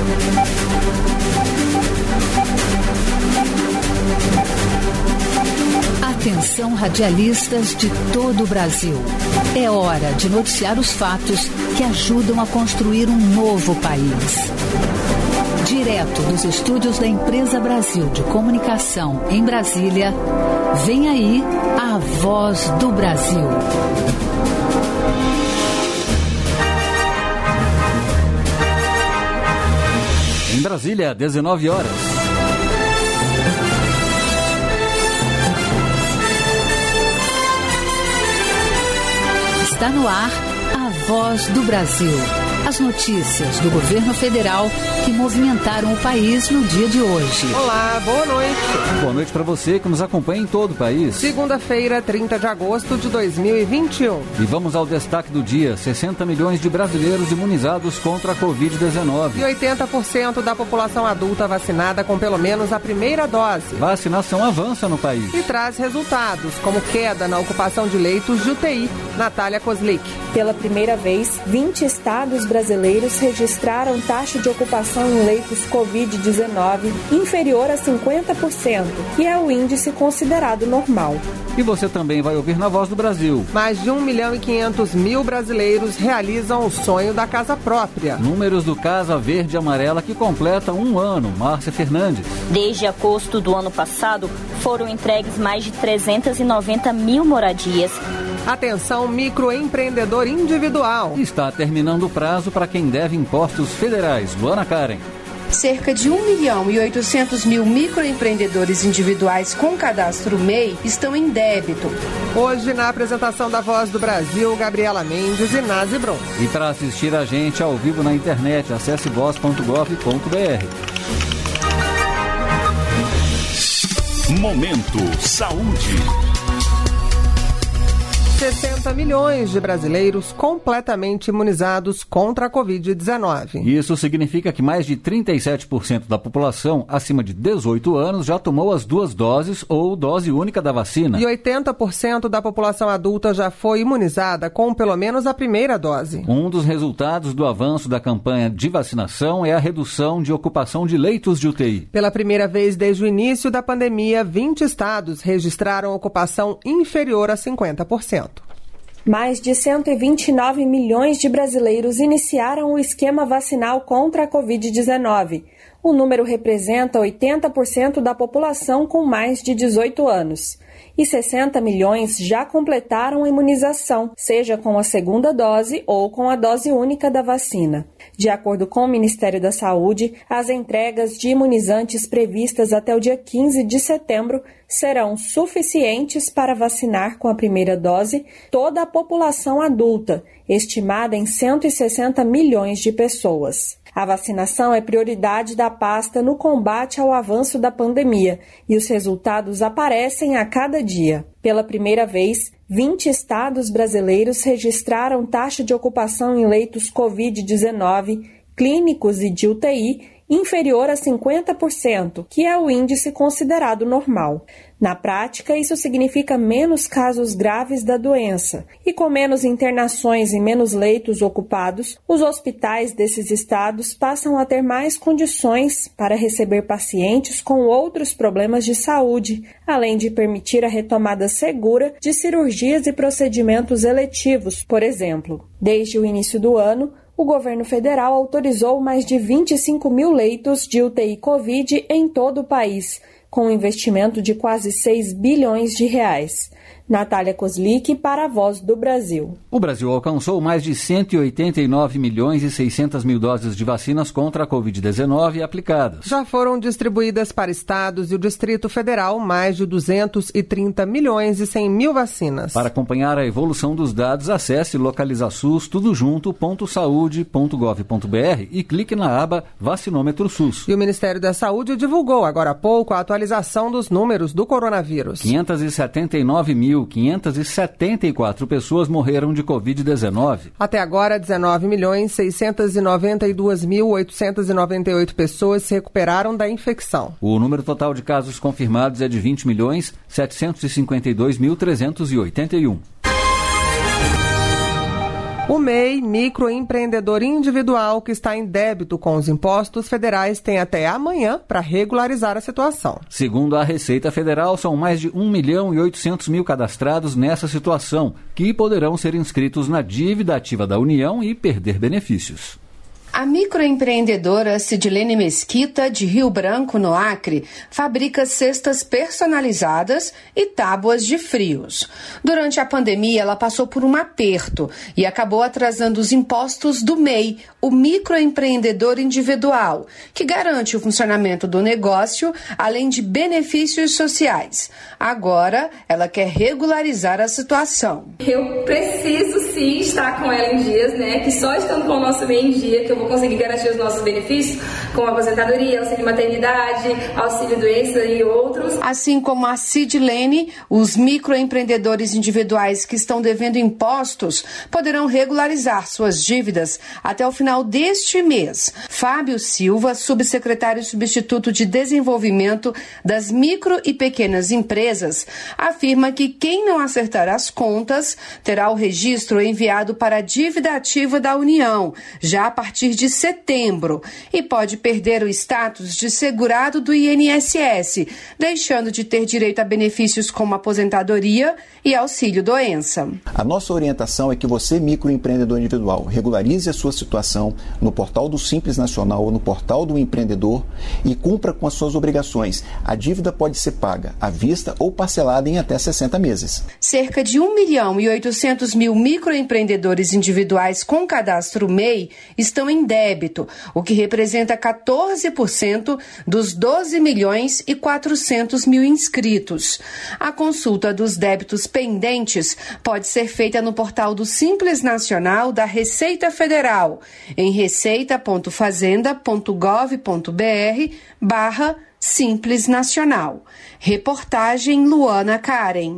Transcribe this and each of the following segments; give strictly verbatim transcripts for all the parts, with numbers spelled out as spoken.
Atenção, radialistas de todo o Brasil. É hora de noticiar os fatos que ajudam a construir um novo país. Direto dos estúdios da Empresa Brasil de Comunicação em Brasília, vem aí a Voz do Brasil. Em Brasília, dezenove horas. Está no ar a Voz do Brasil. As notícias do governo federal que movimentaram o país no dia de hoje. Olá, boa noite. Boa noite para você que nos acompanha em todo o país. Segunda-feira, trinta de agosto de dois mil e vinte e um. E vamos ao destaque do dia. sessenta milhões de brasileiros imunizados contra a covid dezenove. E oitenta por cento da população adulta vacinada com pelo menos a primeira dose. Vacinação avança no país. E traz resultados, como queda na ocupação de leitos de U T I. Natália Kozlik. Pela primeira vez, vinte estados brasileiros registraram taxa de ocupação em leitos covid dezenove inferior a cinquenta por cento, que é o índice considerado normal. E você também vai ouvir na Voz do Brasil. Mais de um milhão e quinhentos mil brasileiros realizam o sonho da casa própria. Números do Casa Verde e Amarela que completa um ano. Márcia Fernandes. Desde agosto do ano passado, foram entregues mais de trezentas e noventa mil moradias. Atenção, microempreendedor individual. Está terminando o prazo para quem deve impostos federais. Luana Karen. Cerca de um milhão e oitocentos mil microempreendedores individuais com cadastro M E I estão em débito. Hoje, na apresentação da Voz do Brasil, Gabriela Mendes e Nazi Bron. E para assistir a gente ao vivo na internet, acesse voz ponto gov ponto br. Momento Saúde. sessenta milhões de brasileiros completamente imunizados contra a covid dezenove. Isso significa que mais de trinta e sete por cento da população acima de dezoito anos já tomou as duas doses ou dose única da vacina. E oitenta por cento da população adulta já foi imunizada com pelo menos a primeira dose. Um dos resultados do avanço da campanha de vacinação é a redução de ocupação de leitos de U T I. Pela primeira vez desde o início da pandemia, vinte estados registraram ocupação inferior a cinquenta por cento. Mais de cento e vinte e nove milhões de brasileiros iniciaram o esquema vacinal contra a covid dezenove. O número representa oitenta por cento da população com mais de dezoito anos. E sessenta milhões já completaram a imunização, seja com a segunda dose ou com a dose única da vacina. De acordo com o Ministério da Saúde, as entregas de imunizantes previstas até o dia quinze de setembro serão suficientes para vacinar com a primeira dose toda a população adulta, estimada em cento e sessenta milhões de pessoas. A vacinação é prioridade da pasta no combate ao avanço da pandemia e os resultados aparecem a cada dia. Pela primeira vez, vinte estados brasileiros registraram taxa de ocupação em leitos covid dezenove, clínicos e de U T I inferior a cinquenta por cento, que é o índice considerado normal. Na prática, isso significa menos casos graves da doença. E com menos internações e menos leitos ocupados, os hospitais desses estados passam a ter mais condições para receber pacientes com outros problemas de saúde, além de permitir a retomada segura de cirurgias e procedimentos eletivos, por exemplo. Desde o início do ano, o governo federal autorizou mais de vinte e cinco mil leitos de U T I Covid em todo o país, com um investimento de quase seis bilhões de reais. Natália Kozlik para a Voz do Brasil. O Brasil alcançou mais de cento e oitenta e nove milhões e seiscentas mil doses de vacinas contra a covid dezenove aplicadas. Já foram distribuídas para estados e o Distrito Federal mais de duzentos e trinta milhões e cem mil vacinas. Para acompanhar a evolução dos dados, acesse localizasus tudo junto ponto saúde ponto gov ponto br e clique na aba Vacinômetro SUS. E o Ministério da Saúde divulgou agora há pouco a atualização dos números do coronavírus. quinhentos e setenta e nove mil quinhentas e setenta e quatro pessoas morreram de covid dezenove. Até agora, dezenove milhões seiscentas e noventa e duas mil oitocentas e noventa e oito pessoas se recuperaram da infecção. O número total de casos confirmados é de vinte milhões setecentos e cinquenta e dois mil trezentos e oitenta e um. O M E I, microempreendedor individual que está em débito com os impostos federais, tem até amanhã para regularizar a situação. Segundo a Receita Federal, são mais de um milhão e oitocentos mil cadastrados nessa situação, que poderão ser inscritos na dívida ativa da União e perder benefícios. A microempreendedora Cidilene Mesquita, de Rio Branco, no Acre, fabrica cestas personalizadas e tábuas de frios. Durante a pandemia, ela passou por um aperto e acabou atrasando os impostos do M E I, o microempreendedor individual, que garante o funcionamento do negócio, além de benefícios sociais. Agora, ela quer regularizar a situação. Eu preciso, sim, estar com ela em dias, né? Que só estando com o nosso M E I em dia que eu vou conseguir garantir os nossos benefícios, como aposentadoria, auxílio maternidade, auxílio doença e outros. Assim como a Cidilene, os microempreendedores individuais que estão devendo impostos poderão regularizar suas dívidas até o final deste mês. Fábio Silva, subsecretário substituto de Desenvolvimento das Micro e Pequenas Empresas, afirma que quem não acertar as contas terá o registro enviado para a dívida ativa da União, já a partir de setembro, e pode perder o status de segurado do I N S S, deixando de ter direito a benefícios como aposentadoria e auxílio-doença. A nossa orientação é que você, microempreendedor individual, regularize a sua situação no portal do Simples Nacional ou no portal do empreendedor e cumpra com as suas obrigações. A dívida pode ser paga à vista ou parcelada em até sessenta meses. Cerca de um milhão e oitocentos mil microempreendedores individuais com cadastro M E I estão em débito, o que representa quatorze por cento dos doze milhões e quatrocentos mil inscritos. A consulta dos débitos pendentes pode ser feita no portal do Simples Nacional da Receita Federal, em receita ponto fazenda ponto gov ponto br barra Simples Nacional. Reportagem Luana Karen.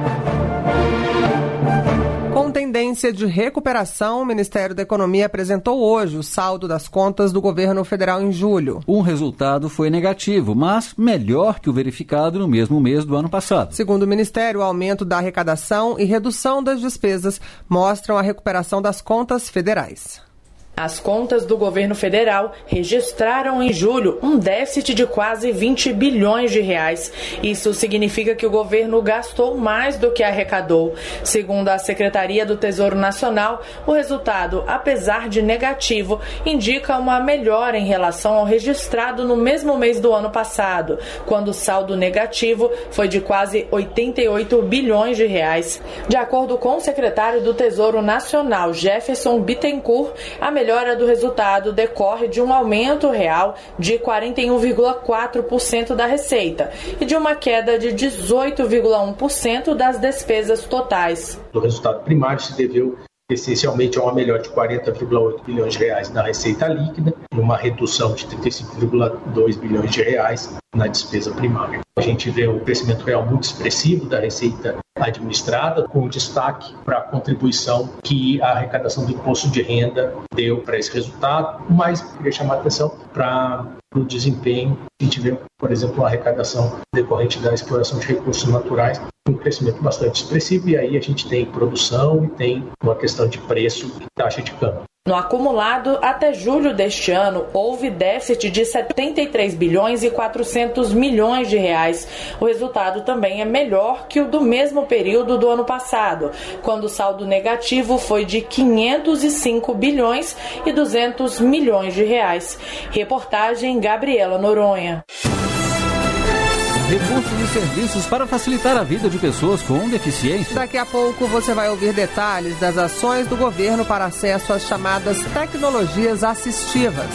Com tendência de recuperação, o Ministério da Economia apresentou hoje o saldo das contas do governo federal em julho. Um resultado foi negativo, mas melhor que o verificado no mesmo mês do ano passado. Segundo o Ministério, o aumento da arrecadação e redução das despesas mostram a recuperação das contas federais. As contas do governo federal registraram em julho um déficit de quase vinte bilhões de reais. Isso significa que o governo gastou mais do que arrecadou. Segundo a Secretaria do Tesouro Nacional, o resultado, apesar de negativo, indica uma melhora em relação ao registrado no mesmo mês do ano passado, quando o saldo negativo foi de quase oitenta e oito bilhões de reais. De acordo com o secretário do Tesouro Nacional, Jefferson Bittencourt, a melhora do resultado decorre de um aumento real de quarenta e um vírgula quatro por cento da receita e de uma queda de dezoito vírgula um por cento das despesas totais. O resultado primário se deveu essencialmente a uma melhora de quarenta vírgula oito bilhões de reais na receita líquida e uma redução de trinta e cinco vírgula dois bilhões de reais na despesa primária. A gente vê um crescimento real muito expressivo da receita administrada, com destaque para a contribuição que a arrecadação do imposto de renda deu para esse resultado, mas queria chamar a atenção para o desempenho. A gente vê, por exemplo, a arrecadação decorrente da exploração de recursos naturais, um crescimento bastante expressivo, e aí a gente tem produção e tem uma questão de preço e taxa de câmbio. No acumulado, até julho deste ano, houve déficit de setenta e três bilhões e quatrocentos milhões de reais. O resultado também é melhor que o do mesmo período do ano passado, quando o saldo negativo foi de quinhentos e cinco bilhões e duzentos milhões de reais. Reportagem Gabriela Noronha. Recursos e serviços para facilitar a vida de pessoas com deficiência. Daqui a pouco você vai ouvir detalhes das ações do governo para acesso às chamadas tecnologias assistivas.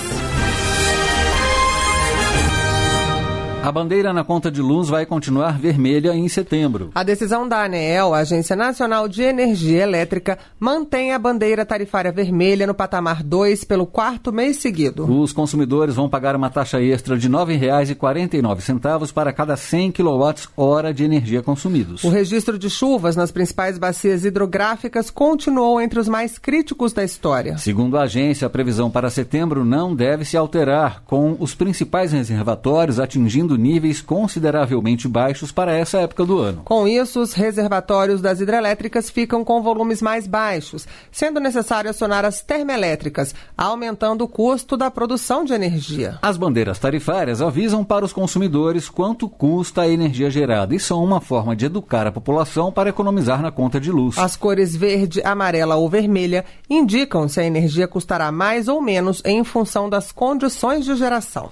A bandeira na conta de luz vai continuar vermelha em setembro. A decisão da ANEEL, Agência Nacional de Energia Elétrica, mantém a bandeira tarifária vermelha no patamar dois pelo quarto mês seguido. Os consumidores vão pagar uma taxa extra de nove reais e quarenta e nove centavos para cada cem quilowatt-hora de energia consumidos. O registro de chuvas nas principais bacias hidrográficas continuou entre os mais críticos da história. Segundo a agência, a previsão para setembro não deve se alterar, com os principais reservatórios atingindo atingindo níveis consideravelmente baixos para essa época do ano. Com isso, os reservatórios das hidrelétricas ficam com volumes mais baixos, sendo necessário acionar as termoelétricas, aumentando o custo da produção de energia. As bandeiras tarifárias avisam para os consumidores quanto custa a energia gerada e são uma forma de educar a população para economizar na conta de luz. As cores verde, amarela ou vermelha indicam se a energia custará mais ou menos em função das condições de geração.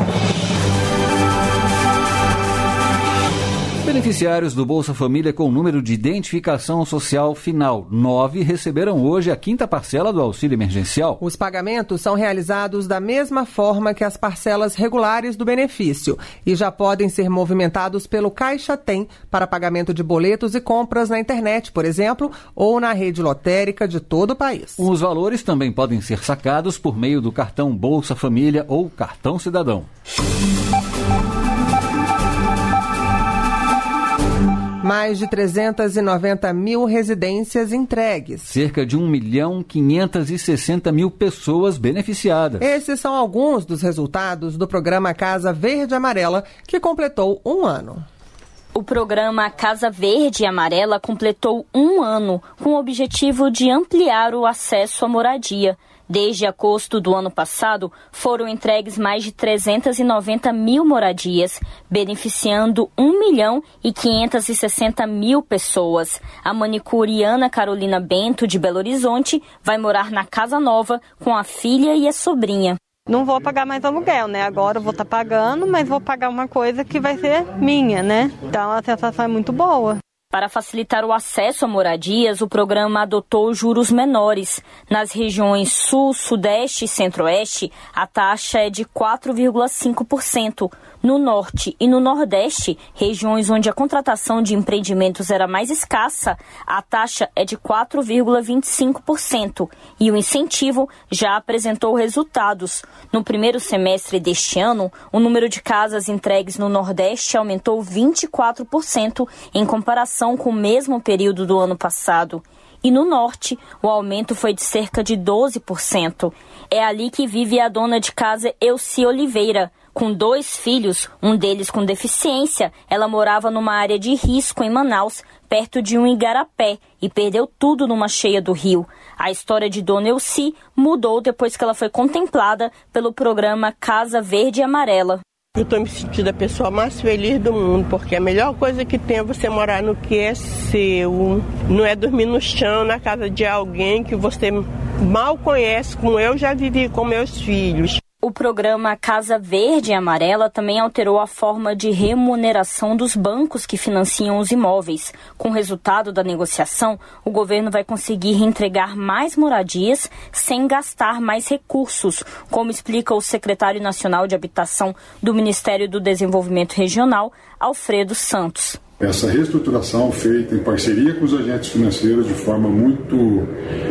Beneficiários do Bolsa Família com número de identificação social final nove receberam hoje a quinta parcela do auxílio emergencial. Os pagamentos são realizados da mesma forma que as parcelas regulares do benefício e já podem ser movimentados pelo Caixa Tem para pagamento de boletos e compras na internet, por exemplo, ou na rede lotérica de todo o país. Os valores também podem ser sacados por meio do cartão Bolsa Família ou cartão Cidadão. Mais de trezentas e noventa mil residências entregues. Cerca de um milhão quinhentas e sessenta mil pessoas beneficiadas. Esses são alguns dos resultados do programa Casa Verde e Amarela, que completou um ano. O programa Casa Verde e Amarela completou um ano com o objetivo de ampliar o acesso à moradia. Desde agosto do ano passado, foram entregues mais de trezentas e noventa mil moradias, beneficiando um milhão e quinhentas e sessenta mil pessoas. A manicure Ana Carolina Bento, de Belo Horizonte, vai morar na casa nova com a filha e a sobrinha. Não vou pagar mais aluguel, né? Agora eu vou estar pagando, mas vou pagar uma coisa que vai ser minha, né? Então a sensação é muito boa. Para facilitar o acesso a moradias, o programa adotou juros menores. Nas regiões Sul, Sudeste e Centro-Oeste, a taxa é de quatro vírgula cinco por cento. No Norte e no Nordeste, regiões onde a contratação de empreendimentos era mais escassa, a taxa é de quatro vírgula vinte e cinco por cento. E o incentivo já apresentou resultados. No primeiro semestre deste ano, o número de casas entregues no Nordeste aumentou vinte e quatro por cento em comparação com o mesmo período do ano passado. E no Norte, o aumento foi de cerca de doze por cento. É ali que vive a dona de casa Elci Oliveira. Com dois filhos, um deles com deficiência, ela morava numa área de risco em Manaus, perto de um igarapé, e perdeu tudo numa cheia do rio. A história de Dona Elci mudou depois que ela foi contemplada pelo programa Casa Verde e Amarela. Eu estou me sentindo a pessoa mais feliz do mundo, porque a melhor coisa que tem é você morar no que é seu. Não é dormir no chão, na casa de alguém que você mal conhece, como eu já vivi com meus filhos. O programa Casa Verde e Amarela também alterou a forma de remuneração dos bancos que financiam os imóveis. Com o resultado da negociação, o governo vai conseguir entregar mais moradias sem gastar mais recursos, como explica o secretário nacional de Habitação do Ministério do Desenvolvimento Regional, Alfredo Santos. Essa reestruturação feita em parceria com os agentes financeiros de forma muito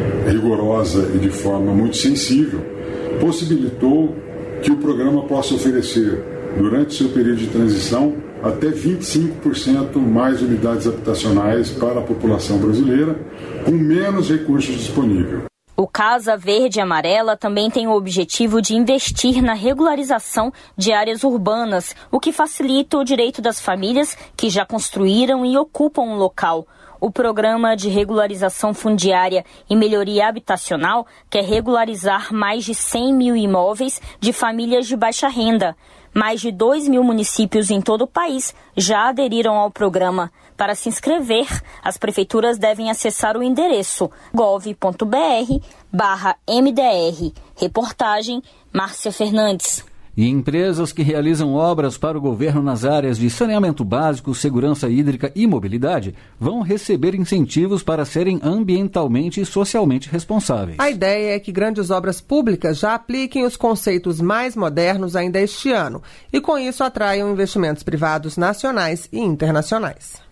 rigorosa e de forma muito sensível possibilitou que o programa possa oferecer, durante o seu período de transição, até vinte e cinco por cento mais unidades habitacionais para a população brasileira, com menos recursos disponíveis. O Casa Verde e Amarela também tem o objetivo de investir na regularização de áreas urbanas, o que facilita o direito das famílias que já construíram e ocupam um local. O Programa de Regularização Fundiária e Melhoria Habitacional quer regularizar mais de cem mil imóveis de famílias de baixa renda. Mais de dois mil municípios em todo o país já aderiram ao programa. Para se inscrever, as prefeituras devem acessar o endereço gov ponto br barra M D R. Reportagem Márcia Fernandes. E empresas que realizam obras para o governo nas áreas de saneamento básico, segurança hídrica e mobilidade vão receber incentivos para serem ambientalmente e socialmente responsáveis. A ideia é que grandes obras públicas já apliquem os conceitos mais modernos ainda este ano e, com isso, atraiam investimentos privados nacionais e internacionais.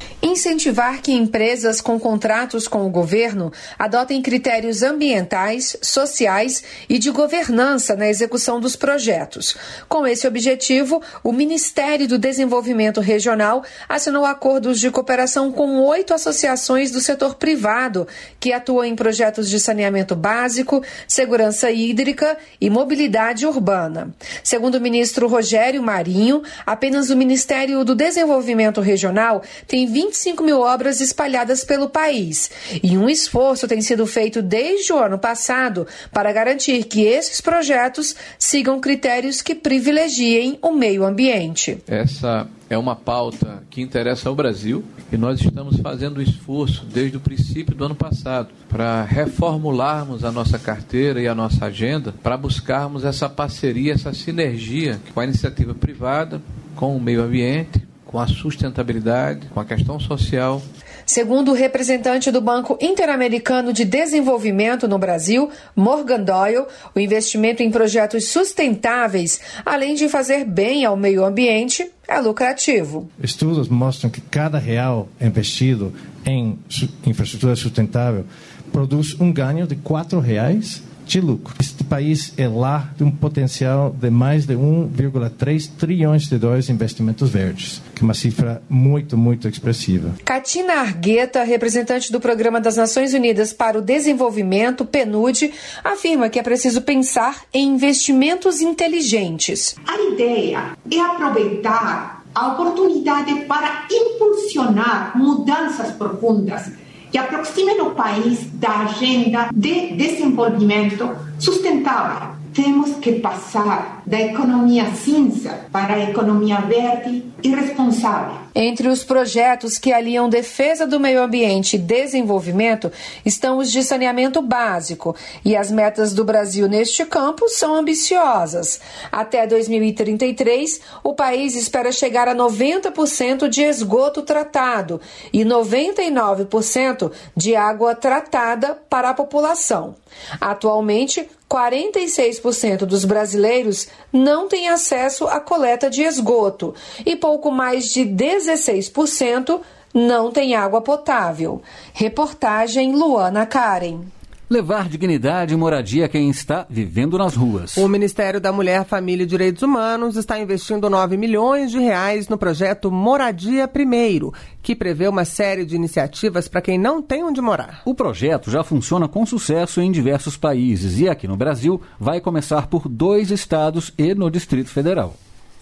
Incentivar que empresas com contratos com o governo adotem critérios ambientais, sociais e de governança na execução dos projetos. Com esse objetivo, o Ministério do Desenvolvimento Regional assinou acordos de cooperação com oito associações do setor privado que atuam em projetos de saneamento básico, segurança hídrica e mobilidade urbana. Segundo o ministro Rogério Marinho, apenas o Ministério do Desenvolvimento Regional tem vinte e cinco mil obras espalhadas pelo país. E um esforço tem sido feito desde o ano passado para garantir que esses projetos sigam critérios que privilegiem o meio ambiente. Essa é uma pauta que interessa ao Brasil e nós estamos fazendo um esforço desde o princípio do ano passado para reformularmos a nossa carteira e a nossa agenda para buscarmos essa parceria, essa sinergia com a iniciativa privada, com o meio ambiente, com a sustentabilidade, com a questão social. Segundo o representante do Banco Interamericano de Desenvolvimento no Brasil, Morgan Doyle, o investimento em projetos sustentáveis, além de fazer bem ao meio ambiente, é lucrativo. Estudos mostram que cada real investido em infraestrutura sustentável produz um ganho de quatro reais de lucro. Este país é lá de um potencial de mais de um vírgula três trilhões de dólares em investimentos verdes, que é uma cifra muito, muito expressiva. Katina Argueta, representante do Programa das Nações Unidas para o Desenvolvimento, PNUD, afirma que é preciso pensar em investimentos inteligentes. A ideia é aproveitar a oportunidade para impulsionar mudanças profundas que aproximem o país da agenda de desenvolvimento sustentável. Temos que passar da economia cinza para a economia verde e responsável. Entre os projetos que aliam defesa do meio ambiente e desenvolvimento estão os de saneamento básico, e as metas do Brasil neste campo são ambiciosas. Até dois mil e trinta e três, o país espera chegar a noventa por cento de esgoto tratado e noventa e nove por cento de água tratada para a população. Atualmente, quarenta e seis por cento dos brasileiros não têm acesso à coleta de esgoto e pouco mais de dezesseis por cento não têm água potável. Reportagem Luana Karen. Levar dignidade e moradia a quem está vivendo nas ruas. O Ministério da Mulher, Família e Direitos Humanos está investindo nove milhões de reais no projeto Moradia Primeiro, que prevê uma série de iniciativas para quem não tem onde morar. O projeto já funciona com sucesso em diversos países e aqui no Brasil vai começar por dois estados e no Distrito Federal.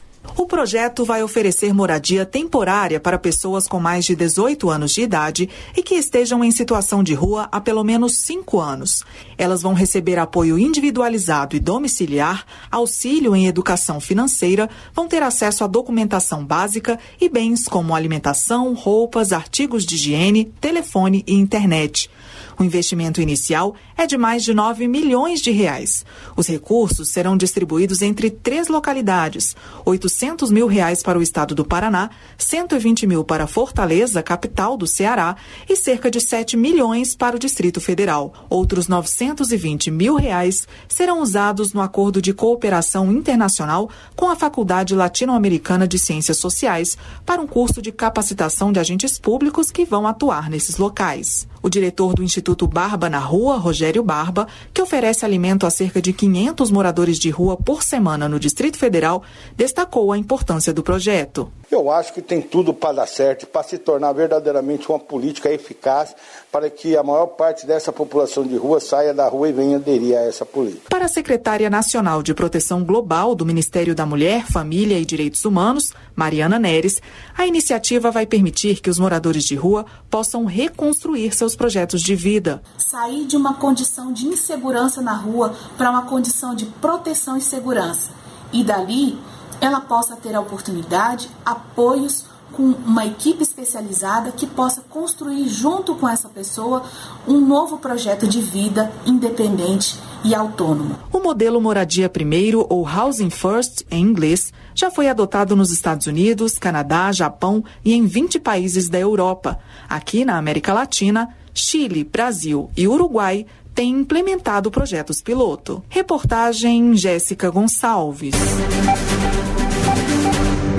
O projeto vai oferecer moradia temporária para pessoas com mais de dezoito anos de idade e que estejam em situação de rua há pelo menos cinco anos. Elas vão receber apoio individualizado e domiciliar, auxílio em educação financeira, vão ter acesso à documentação básica e bens como alimentação, roupas, artigos de higiene, telefone e internet. O investimento inicial é de mais de nove milhões de reais. Os recursos serão distribuídos entre três localidades: oitocentos mil reais para o estado do Paraná, cento e vinte mil para Fortaleza, capital do Ceará, e cerca de sete milhões para o Distrito Federal. Outros novecentos e vinte mil reais serão usados no acordo de cooperação internacional com a Faculdade Latino-Americana de Ciências Sociais para um curso de capacitação de agentes públicos que vão atuar nesses locais. O diretor do Instituto Barba na Rua, Rogério Barba, que oferece alimento a cerca de quinhentos moradores de rua por semana no Distrito Federal, destacou a importância do projeto. Eu acho que tem tudo para dar certo, para se tornar verdadeiramente uma política eficaz para que a maior parte dessa população de rua saia da rua e venha aderir a essa política. Para a secretária nacional de Proteção Global do Ministério da Mulher, Família e Direitos Humanos, Mariana Neres, a iniciativa vai permitir que os moradores de rua possam reconstruir seus projetos de vida. Sair de uma condição de insegurança na rua para uma condição de proteção e segurança. E dali ela possa ter a oportunidade, apoios com uma equipe especializada que possa construir junto com essa pessoa um novo projeto de vida independente e autônomo. O modelo Moradia Primeiro, ou Housing First em inglês, já foi adotado nos Estados Unidos, Canadá, Japão e em vinte países da Europa. Aqui na América Latina, Chile, Brasil e Uruguai têm implementado projetos piloto. Reportagem Jéssica Gonçalves.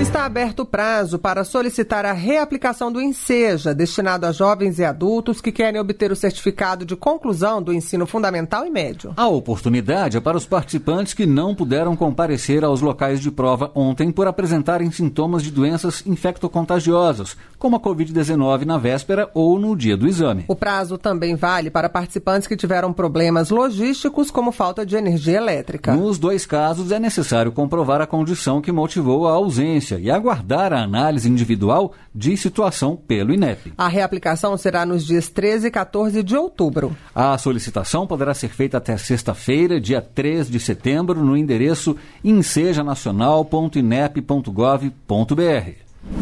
Está aberto o prazo para solicitar a reaplicação do Enseja, destinado a jovens e adultos que querem obter o certificado de conclusão do ensino fundamental e médio. A oportunidade é para os participantes que não puderam comparecer aos locais de prova ontem por apresentarem sintomas de doenças infectocontagiosas, como a covid dezenove na véspera ou no dia do exame. O prazo também vale para participantes que tiveram problemas logísticos, como falta de energia elétrica. Nos dois casos, é necessário comprovar a condição que motivou a ausência e aguardar a análise individual de situação pelo INEP. A reaplicação será nos dias treze e quatorze de outubro. A solicitação poderá ser feita até sexta-feira, dia três de setembro, no endereço ensejanacional ponto inep ponto gov ponto br.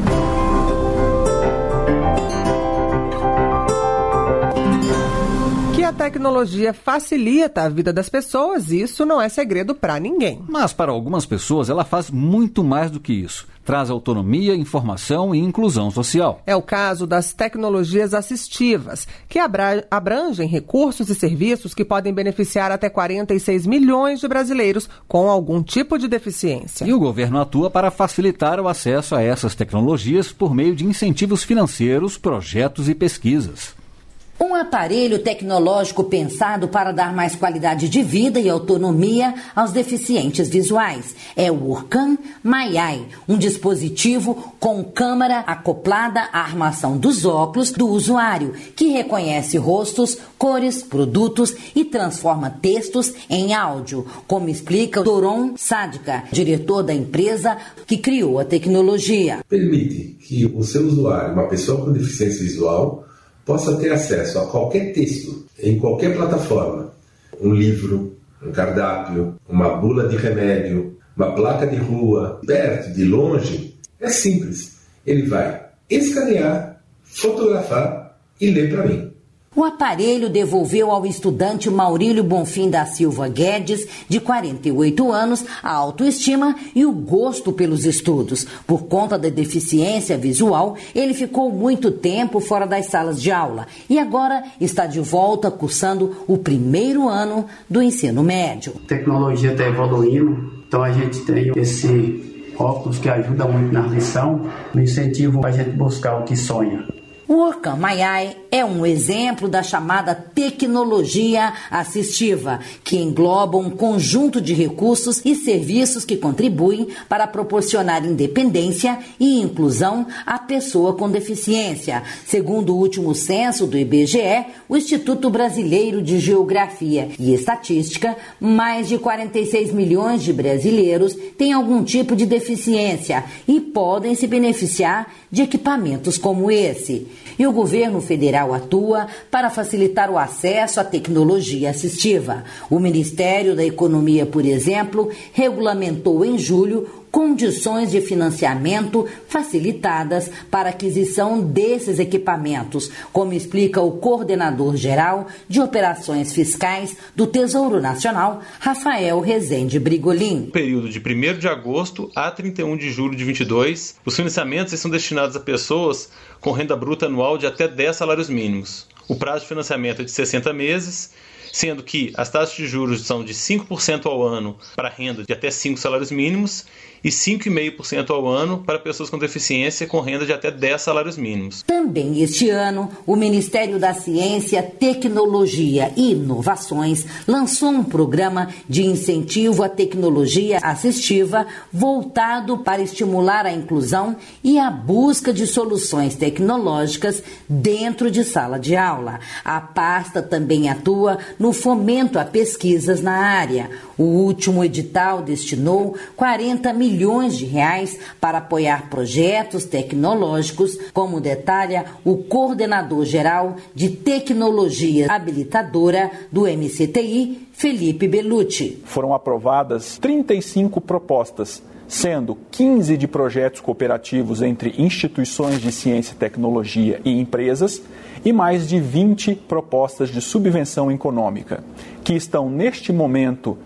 A tecnologia facilita a vida das pessoas, isso não é segredo para ninguém. Mas para algumas pessoas ela faz muito mais do que isso. Traz autonomia, informação e inclusão social. É o caso das tecnologias assistivas, que abra- abrangem recursos e serviços que podem beneficiar até quarenta e seis milhões de brasileiros com algum tipo de deficiência. E o governo atua para facilitar o acesso a essas tecnologias por meio de incentivos financeiros, projetos e pesquisas. Um aparelho tecnológico pensado para dar mais qualidade de vida e autonomia aos deficientes visuais. É o Orkan Mayai, um dispositivo com câmera acoplada à armação dos óculos do usuário, que reconhece rostos, cores, produtos e transforma textos em áudio, como explica o Toron Sadka, diretor da empresa que criou a tecnologia. Permite que o seu usuário, uma pessoa com deficiência visual, possa ter acesso a qualquer texto, em qualquer plataforma. Um livro, um cardápio, uma bula de remédio, uma placa de rua, perto, de longe. É simples. Ele vai escanear, fotografar e ler para mim. O aparelho devolveu ao estudante Maurílio Bonfim da Silva Guedes, de quarenta e oito anos, a autoestima e o gosto pelos estudos. Por conta da deficiência visual, ele ficou muito tempo fora das salas de aula e agora está de volta cursando o primeiro ano do ensino médio. A tecnologia está evoluindo, então a gente tem esse óculos que ajuda muito na lição, no incentivo para a gente buscar o que sonha. O Orkan Mayai é um exemplo da chamada tecnologia assistiva, que engloba um conjunto de recursos e serviços que contribuem para proporcionar independência e inclusão à pessoa com deficiência. Segundo o último censo do I B G E, o Instituto Brasileiro de Geografia e Estatística, mais de quarenta e seis milhões de brasileiros têm algum tipo de deficiência e podem se beneficiar de equipamentos como esse. E o governo federal atua para facilitar o acesso à tecnologia assistiva. O Ministério da Economia, por exemplo, regulamentou em julho condições de financiamento facilitadas para a aquisição desses equipamentos, como explica o coordenador-geral de operações fiscais do Tesouro Nacional, Rafael Rezende Brigolin. No período de primeiro de agosto a trinta e um de julho de vinte e dois, os financiamentos são destinados a pessoas com renda bruta anual de até dez salários mínimos. O prazo de financiamento é de sessenta meses, sendo que as taxas de juros são de cinco por cento ao ano para renda de até cinco salários mínimos e cinco vírgula cinco por cento ao ano para pessoas com deficiência com renda de até dez salários mínimos. Também este ano, o Ministério da Ciência, Tecnologia e Inovações lançou um programa de incentivo à tecnologia assistiva voltado para estimular a inclusão e a busca de soluções tecnológicas dentro de sala de aula. A pasta também atua no fomento a pesquisas na área. O último edital destinou quarenta milhões de reais para apoiar projetos tecnológicos, como detalha o coordenador-geral de tecnologia habilitadora do M C T I, Felipe Bellucci. Foram aprovadas trinta e cinco propostas, sendo quinze de projetos cooperativos entre instituições de ciência e tecnologia e empresas, e mais de vinte propostas de subvenção econômica, que estão neste momento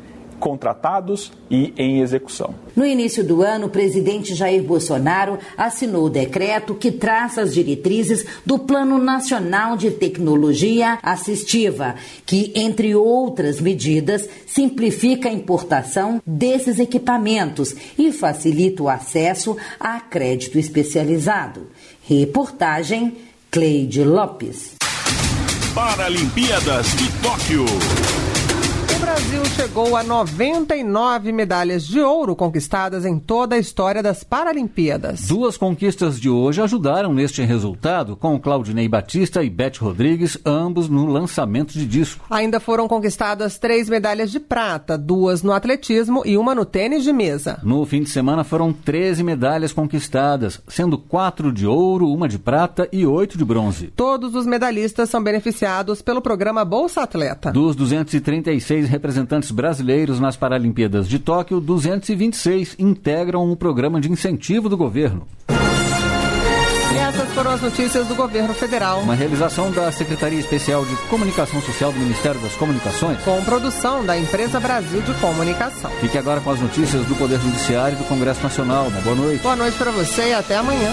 contratados e em execução. No início do ano, o presidente Jair Bolsonaro assinou o decreto que traça as diretrizes do Plano Nacional de Tecnologia Assistiva, que, entre outras medidas, simplifica a importação desses equipamentos e facilita o acesso a crédito especializado. Reportagem Cleide Lopes. Paralimpíadas de Tóquio. O Brasil chegou a noventa e nove medalhas de ouro conquistadas em toda a história das Paralimpíadas. Duas conquistas de hoje ajudaram neste resultado, com Claudinei Batista e Beth Rodrigues, ambos no lançamento de disco. Ainda foram conquistadas três medalhas de prata, duas no atletismo e uma no tênis de mesa. No fim de semana foram treze medalhas conquistadas, sendo quatro de ouro, uma de prata e oito de bronze. Todos os medalhistas são beneficiados pelo programa Bolsa Atleta. Dos duzentos e trinta e seis representantes brasileiros nas Paralimpíadas de Tóquio, duzentos e vinte e seis integram o programa de incentivo do governo. E essas foram as notícias do governo federal. Uma realização da Secretaria Especial de Comunicação Social do Ministério das Comunicações. Com produção da Empresa Brasil de Comunicação. Fique agora com as notícias do Poder Judiciário e do Congresso Nacional. Uma boa noite. Boa noite para você e até amanhã.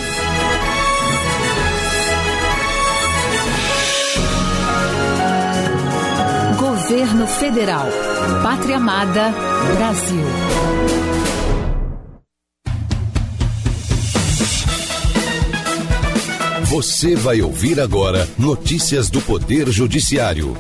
Governo Federal. Pátria Amada, Brasil. Você vai ouvir agora notícias do Poder Judiciário.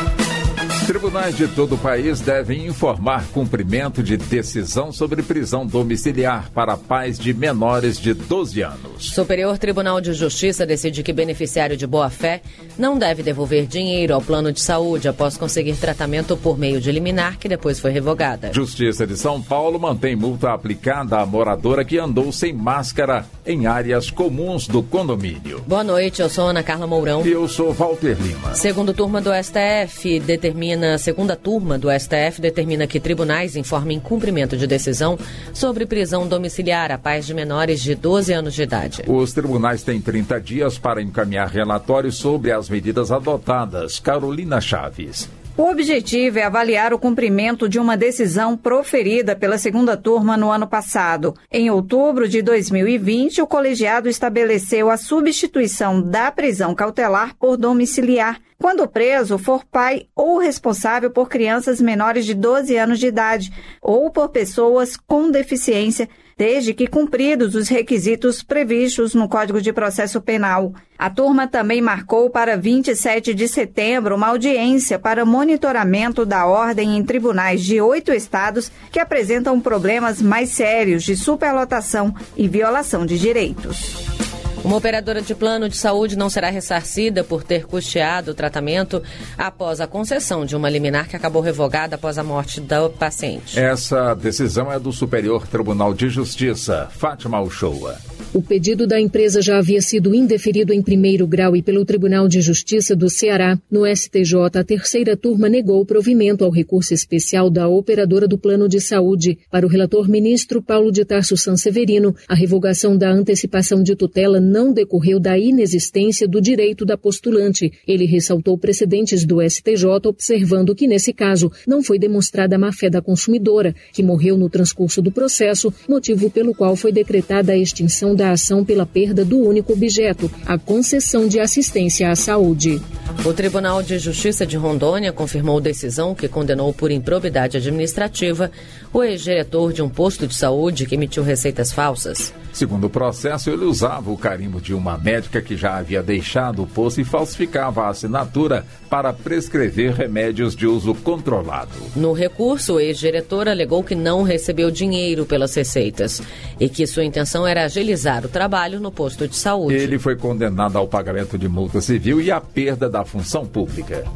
Tribunais de todo o país devem informar cumprimento de decisão sobre prisão domiciliar para pais de menores de doze anos. Superior Tribunal de Justiça decide que beneficiário de boa-fé não deve devolver dinheiro ao plano de saúde após conseguir tratamento por meio de liminar, que depois foi revogada. Justiça de São Paulo mantém multa aplicada à moradora que andou sem máscara em áreas comuns do condomínio. Boa noite, eu sou Ana Carla Mourão. E eu sou Walter Lima. Segundo turma do S T F determina A segunda turma do S T F determina que tribunais informem cumprimento de decisão sobre prisão domiciliar a pais de menores de doze anos de idade. Os tribunais têm trinta dias para encaminhar relatórios sobre as medidas adotadas. Carolina Chaves. O objetivo é avaliar o cumprimento de uma decisão proferida pela segunda turma no ano passado. Em outubro de dois mil e vinte, o colegiado estabeleceu a substituição da prisão cautelar por domiciliar, quando o preso for pai ou responsável por crianças menores de doze anos de idade ou por pessoas com deficiência, desde que cumpridos os requisitos previstos no Código de Processo Penal. A turma também marcou para vinte e sete de setembro uma audiência para monitoramento da ordem em tribunais de oito estados que apresentam problemas mais sérios de superlotação e violação de direitos. Uma operadora de plano de saúde não será ressarcida por ter custeado o tratamento após a concessão de uma liminar que acabou revogada após a morte da paciente. Essa decisão é do Superior Tribunal de Justiça. Fátima Uchoa. O pedido da empresa já havia sido indeferido em primeiro grau e pelo Tribunal de Justiça do Ceará. No S T J, a terceira turma negou o provimento ao recurso especial da operadora do plano de saúde. Para o relator ministro Paulo de Tarso Sanseverino, a revogação da antecipação de tutela não decorreu da inexistência do direito da postulante. Ele ressaltou precedentes do S T J, observando que, nesse caso, não foi demonstrada a má-fé da consumidora, que morreu no transcurso do processo, motivo pelo qual foi decretada a extinção da ação pela perda do único objeto, a concessão de assistência à saúde. O Tribunal de Justiça de Rondônia confirmou decisão que condenou por improbidade administrativa o ex-diretor de um posto de saúde que emitiu receitas falsas. Segundo o processo, ele usava o carimbo de uma médica que já havia deixado o posto e falsificava a assinatura para prescrever remédios de uso controlado. No recurso, o ex-diretor alegou que não recebeu dinheiro pelas receitas e que sua intenção era agilizar o trabalho no posto de saúde. Ele foi condenado ao pagamento de multa civil e à perda da função pública.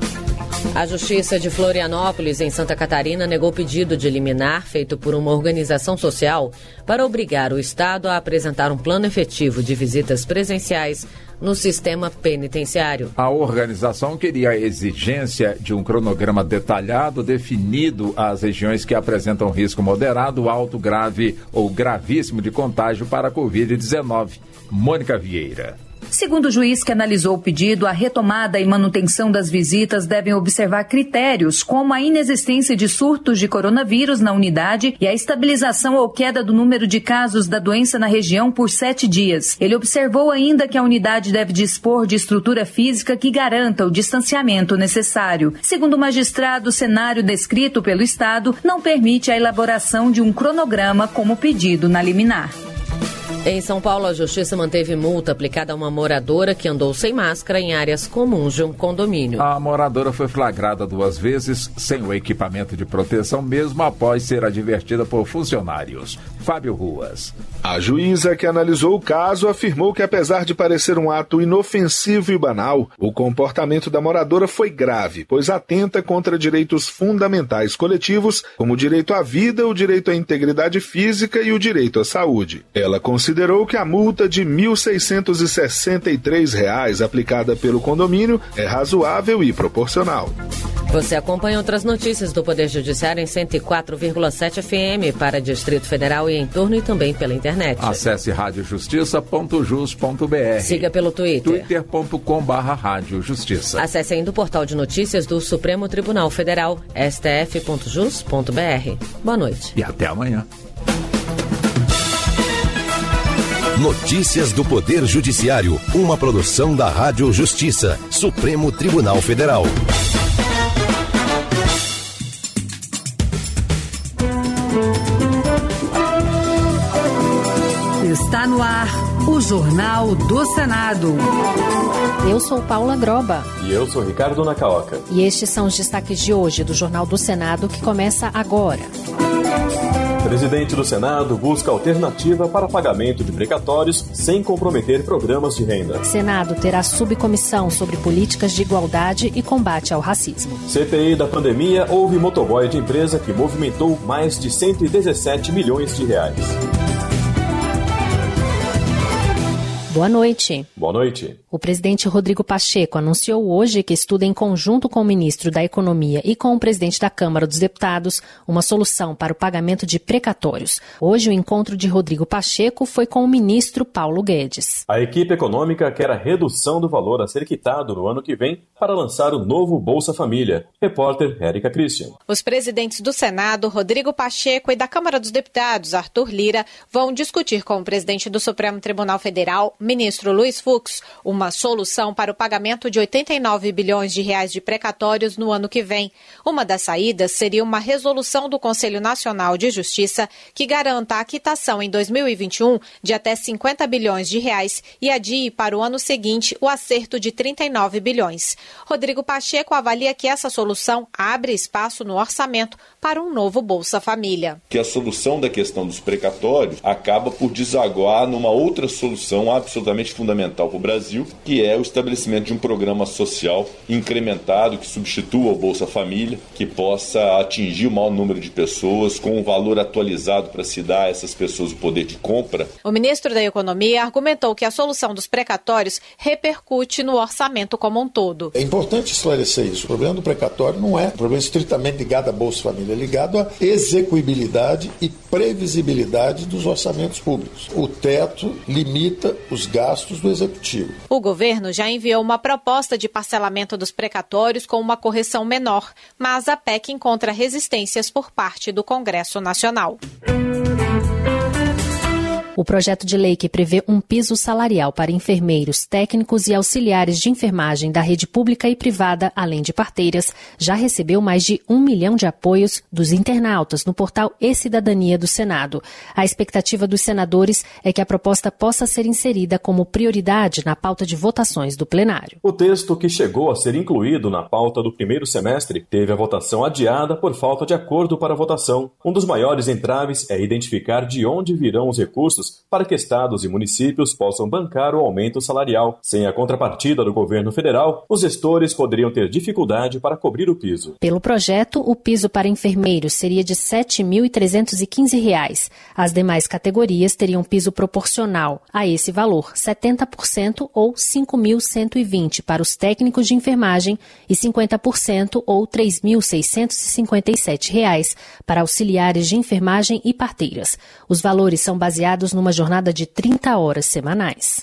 A Justiça de Florianópolis, em Santa Catarina, negou pedido de liminar feito por uma organização social para obrigar o Estado a apresentar um plano efetivo de visitas presenciais no sistema penitenciário. A organização queria a exigência de um cronograma detalhado definido às regiões que apresentam risco moderado, alto, grave ou gravíssimo de contágio para a covid dezenove. Mônica Vieira. Segundo o juiz que analisou o pedido, a retomada e manutenção das visitas devem observar critérios como a inexistência de surtos de coronavírus na unidade e a estabilização ou queda do número de casos da doença na região por sete dias. Ele observou ainda que a unidade deve dispor de estrutura física que garanta o distanciamento necessário. Segundo o magistrado, o cenário descrito pelo Estado não permite a elaboração de um cronograma como pedido na liminar. Em São Paulo, a Justiça manteve multa aplicada a uma moradora que andou sem máscara em áreas comuns de um condomínio. A moradora foi flagrada duas vezes sem o equipamento de proteção, mesmo após ser advertida por funcionários. Fábio Ruas. A juíza que analisou o caso afirmou que, apesar de parecer um ato inofensivo e banal, o comportamento da moradora foi grave, pois atenta contra direitos fundamentais coletivos, como o direito à vida, o direito à integridade física e o direito à saúde. Ela considerou que a multa de mil seiscentos e sessenta e três reais aplicada pelo condomínio é razoável e proporcional. Você acompanha outras notícias do Poder Judiciário em cento e quatro vírgula sete F M para Distrito Federal e em torno e também pela internet. Acesse rádio justiça ponto jus ponto b r. Siga pelo Twitter. twitter ponto com barra rádio justiça. Acesse ainda o portal de notícias do Supremo Tribunal Federal, s t f ponto jus ponto b r. Boa noite. E até amanhã. Notícias do Poder Judiciário, uma produção da Rádio Justiça, Supremo Tribunal Federal. Está no ar o Jornal do Senado. Eu sou Paula Groba. E eu sou Ricardo Nacaoca. E estes são os destaques de hoje do Jornal do Senado, que começa agora. Presidente do Senado busca alternativa para pagamento de precatórios sem comprometer programas de renda. Senado terá subcomissão sobre políticas de igualdade e combate ao racismo. C P I da pandemia, houve motoboy de empresa que movimentou mais de cento e dezessete milhões de reais. Boa noite. Boa noite. O presidente Rodrigo Pacheco anunciou hoje que estuda em conjunto com o ministro da Economia e com o presidente da Câmara dos Deputados uma solução para o pagamento de precatórios. Hoje o encontro de Rodrigo Pacheco foi com o ministro Paulo Guedes. A equipe econômica quer a redução do valor a ser quitado no ano que vem para lançar o novo Bolsa Família. Repórter Érica Christian. Os presidentes do Senado, Rodrigo Pacheco, e da Câmara dos Deputados, Arthur Lira, vão discutir com o presidente do Supremo Tribunal Federal, ministro Luiz Fux, uma solução para o pagamento de oitenta e nove bilhões de reais de precatórios no ano que vem. Uma das saídas seria uma resolução do Conselho Nacional de Justiça que garanta a quitação em dois mil e vinte e um de até cinquenta bilhões de reais e adie para o ano seguinte o acerto de trinta e nove bilhões. Rodrigo Pacheco avalia que essa solução abre espaço no orçamento para um novo Bolsa Família. Que a solução da questão dos precatórios acaba por desaguar numa outra solução absolutamente fundamental para o Brasil, que é o estabelecimento de um programa social incrementado que substitua o Bolsa Família, que possa atingir o maior número de pessoas com um valor atualizado para se dar a essas pessoas o poder de compra. O ministro da Economia argumentou que a solução dos precatórios repercute no orçamento como um todo. É importante esclarecer isso. O problema do precatório não é um problema estritamente ligado à Bolsa Família, é ligado à execuibilidade e previsibilidade dos orçamentos públicos. O teto limita os gastos do Executivo. O governo já enviou uma proposta de parcelamento dos precatórios com uma correção menor, mas a P E C encontra resistências por parte do Congresso Nacional. O projeto de lei que prevê um piso salarial para enfermeiros, técnicos e auxiliares de enfermagem da rede pública e privada, além de parteiras, já recebeu mais de um milhão de apoios dos internautas no portal E-Cidadania do Senado. A expectativa dos senadores é que a proposta possa ser inserida como prioridade na pauta de votações do plenário. O texto, que chegou a ser incluído na pauta do primeiro semestre, teve a votação adiada por falta de acordo para a votação. Um dos maiores entraves é identificar de onde virão os recursos para que estados e municípios possam bancar o aumento salarial. Sem a contrapartida do governo federal, os gestores poderiam ter dificuldade para cobrir o piso. Pelo projeto, o piso para enfermeiros seria de sete mil trezentos e quinze reais. As demais categorias teriam piso proporcional a esse valor, setenta por cento ou cinco mil cento e vinte para os técnicos de enfermagem e cinquenta por cento ou três mil seiscentos e cinquenta e sete reais para auxiliares de enfermagem e parteiras. Os valores são baseados no numa jornada de trinta horas semanais.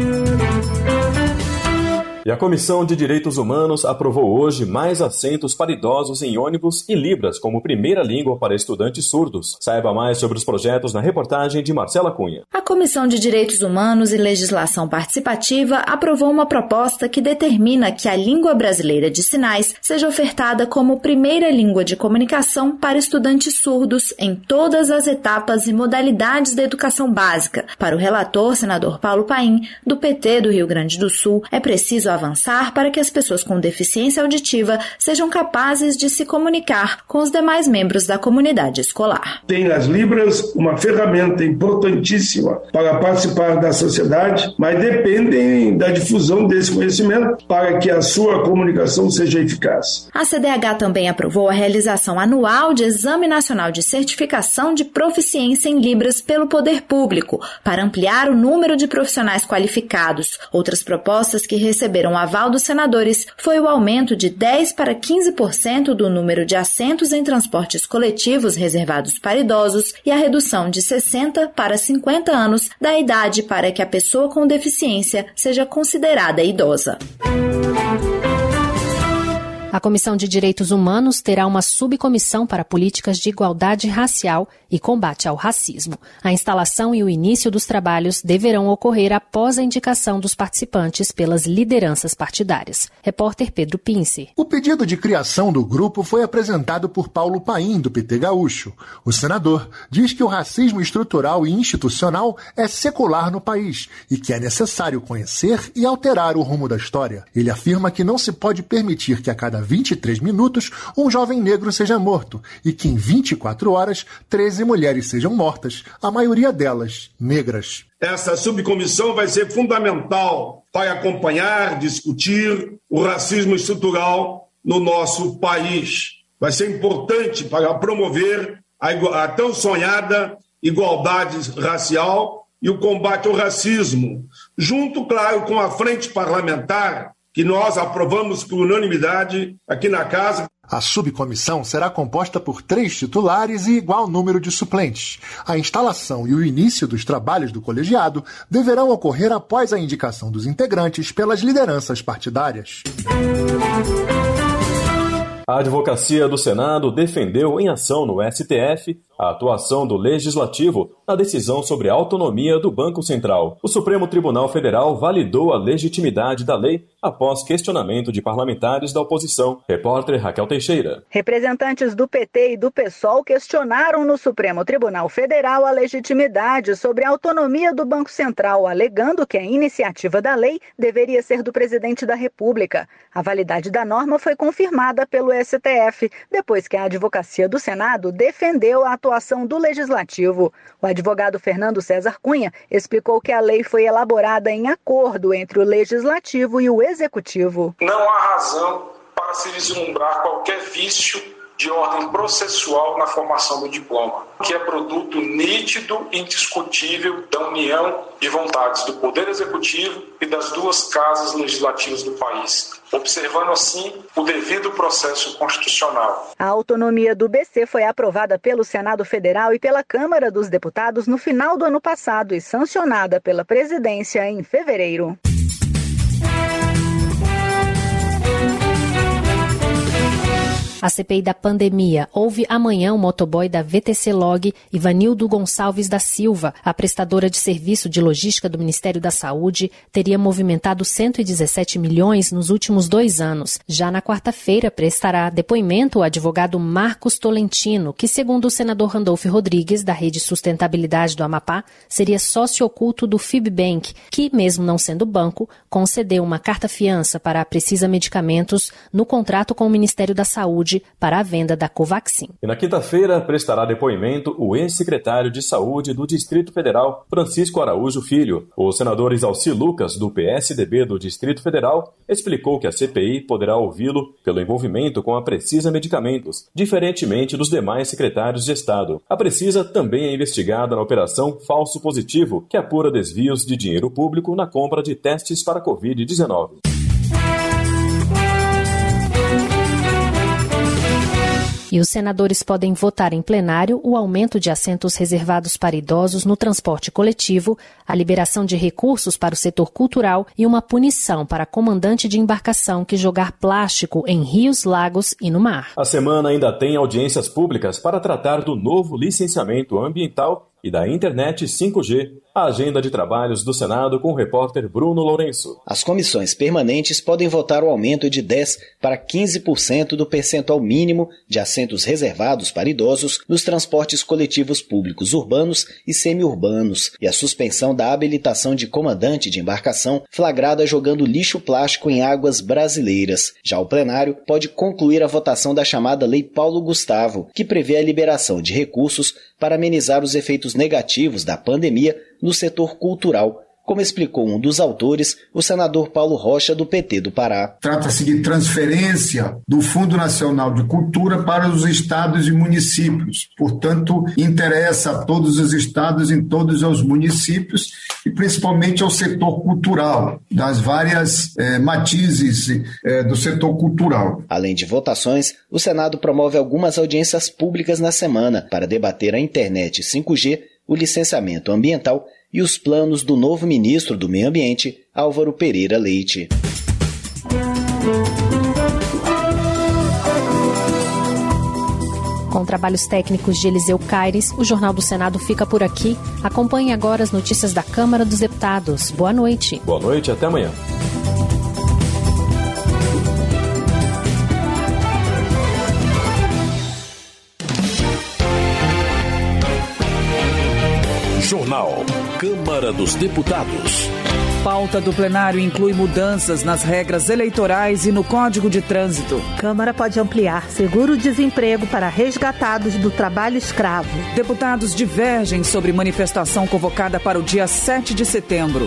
E a Comissão de Direitos Humanos aprovou hoje mais assentos para idosos em ônibus e Libras como primeira língua para estudantes surdos. Saiba mais sobre os projetos na reportagem de Marcela Cunha. A Comissão de Direitos Humanos e Legislação Participativa aprovou uma proposta que determina que a língua brasileira de sinais seja ofertada como primeira língua de comunicação para estudantes surdos em todas as etapas e modalidades da educação básica. Para o relator, senador Paulo Paim, do P T do Rio Grande do Sul, é preciso avançar para que as pessoas com deficiência auditiva sejam capazes de se comunicar com os demais membros da comunidade escolar. Tem as Libras uma ferramenta importantíssima para participar da sociedade, mas dependem da difusão desse conhecimento para que a sua comunicação seja eficaz. A C D H também aprovou a realização anual de Exame Nacional de Certificação de Proficiência em Libras pelo Poder Público, para ampliar o número de profissionais qualificados. Outras propostas que receberam o aval dos senadores foi o aumento de dez para quinze por cento do número de assentos em transportes coletivos reservados para idosos e a redução de sessenta para cinquenta anos da idade para que a pessoa com deficiência seja considerada idosa. A Comissão de Direitos Humanos terá uma subcomissão para políticas de igualdade racial e combate ao racismo. A instalação e o início dos trabalhos deverão ocorrer após a indicação dos participantes pelas lideranças partidárias. Repórter Pedro Pince. O pedido de criação do grupo foi apresentado por Paulo Paim, do P T gaúcho. O senador diz que o racismo estrutural e institucional é secular no país e que é necessário conhecer e alterar o rumo da história. Ele afirma que não se pode permitir que a cada vinte e três minutos, um jovem negro seja morto e que em vinte e quatro horas, treze mulheres sejam mortas, a maioria delas negras. Essa subcomissão vai ser fundamental para acompanhar, discutir o racismo estrutural no nosso país. Vai ser importante para promover a, a tão sonhada igualdade racial e o combate ao racismo, junto, claro, com a frente parlamentar que nós aprovamos por unanimidade aqui na Casa. A subcomissão será composta por três titulares e igual número de suplentes. A instalação e o início dos trabalhos do colegiado deverão ocorrer após a indicação dos integrantes pelas lideranças partidárias. A Advocacia do Senado defendeu em ação no S T F a atuação do Legislativo na decisão sobre a autonomia do Banco Central. O Supremo Tribunal Federal validou a legitimidade da lei após questionamento de parlamentares da oposição. Repórter Raquel Teixeira. Representantes do P T e do PSOL questionaram no Supremo Tribunal Federal a legitimidade sobre a autonomia do Banco Central, alegando que a iniciativa da lei deveria ser do presidente da República. A validade da norma foi confirmada pelo S T F, depois que a Advocacia do Senado defendeu a atuação do Legislativo. O advogado Fernando César Cunha explicou que a lei foi elaborada em acordo entre o Legislativo e o Executivo. Não há razão para se vislumbrar qualquer vício de ordem processual na formação do diploma, que é produto nítido e indiscutível da união de vontades do Poder Executivo e das duas casas legislativas do país, observando assim o devido processo constitucional. A autonomia do B C foi aprovada pelo Senado Federal e pela Câmara dos Deputados no final do ano passado e sancionada pela presidência em fevereiro. A C P I da pandemia ouve amanhã o motoboy da V T C Log, Ivanildo Gonçalves da Silva. A prestadora de serviço de logística do Ministério da Saúde teria movimentado cento e dezessete milhões nos últimos dois anos. Já na quarta-feira prestará depoimento o advogado Marcos Tolentino, que, segundo o senador Randolfo Rodrigues, da Rede Sustentabilidade do Amapá, seria sócio oculto do Fibbank, que, mesmo não sendo banco, concedeu uma carta-fiança para a Precisa Medicamentos no contrato com o Ministério da Saúde para a venda da Covaxin. E na quinta-feira prestará depoimento o ex-secretário de Saúde do Distrito Federal, Francisco Araújo Filho. O senador Isalci Lucas, do P S D B do Distrito Federal, explicou que a C P I poderá ouvi-lo pelo envolvimento com a Precisa Medicamentos, diferentemente dos demais secretários de Estado. A Precisa também é investigada na Operação Falso Positivo, que apura desvios de dinheiro público na compra de testes para covid dezenove. E os senadores podem votar em plenário o aumento de assentos reservados para idosos no transporte coletivo, a liberação de recursos para o setor cultural e uma punição para comandante de embarcação que jogar plástico em rios, lagos e no mar. A semana ainda tem audiências públicas para tratar do novo licenciamento ambiental e da internet cinco G. A agenda de trabalhos do Senado com o repórter Bruno Lourenço. As comissões permanentes podem votar o aumento de dez para quinze por cento do percentual mínimo de assentos reservados para idosos nos transportes coletivos públicos urbanos e semiurbanos e a suspensão da habilitação de comandante de embarcação flagrada jogando lixo plástico em águas brasileiras. Já o plenário pode concluir a votação da chamada Lei Paulo Gustavo, que prevê a liberação de recursos para amenizar os efeitos negativos da pandemia no setor cultural, como explicou um dos autores, o senador Paulo Rocha, do P T do Pará. Trata-se de transferência do Fundo Nacional de Cultura para os estados e municípios. Portanto, interessa a todos os estados e todos os municípios e principalmente ao setor cultural, das várias eh, matizes eh, do setor cultural. Além de votações, o Senado promove algumas audiências públicas na semana para debater a internet cinco G, o licenciamento ambiental e os planos do novo ministro do Meio Ambiente, Álvaro Pereira Leite. Com trabalhos técnicos de Eliseu Caires, o Jornal do Senado fica por aqui. Acompanhe agora as notícias da Câmara dos Deputados. Boa noite. Boa noite, até amanhã. Jornal Câmara dos Deputados. Pauta do plenário inclui mudanças nas regras eleitorais e no Código de Trânsito. Câmara pode ampliar seguro-desemprego para resgatados do trabalho escravo. Deputados divergem sobre manifestação convocada para o dia sete de setembro.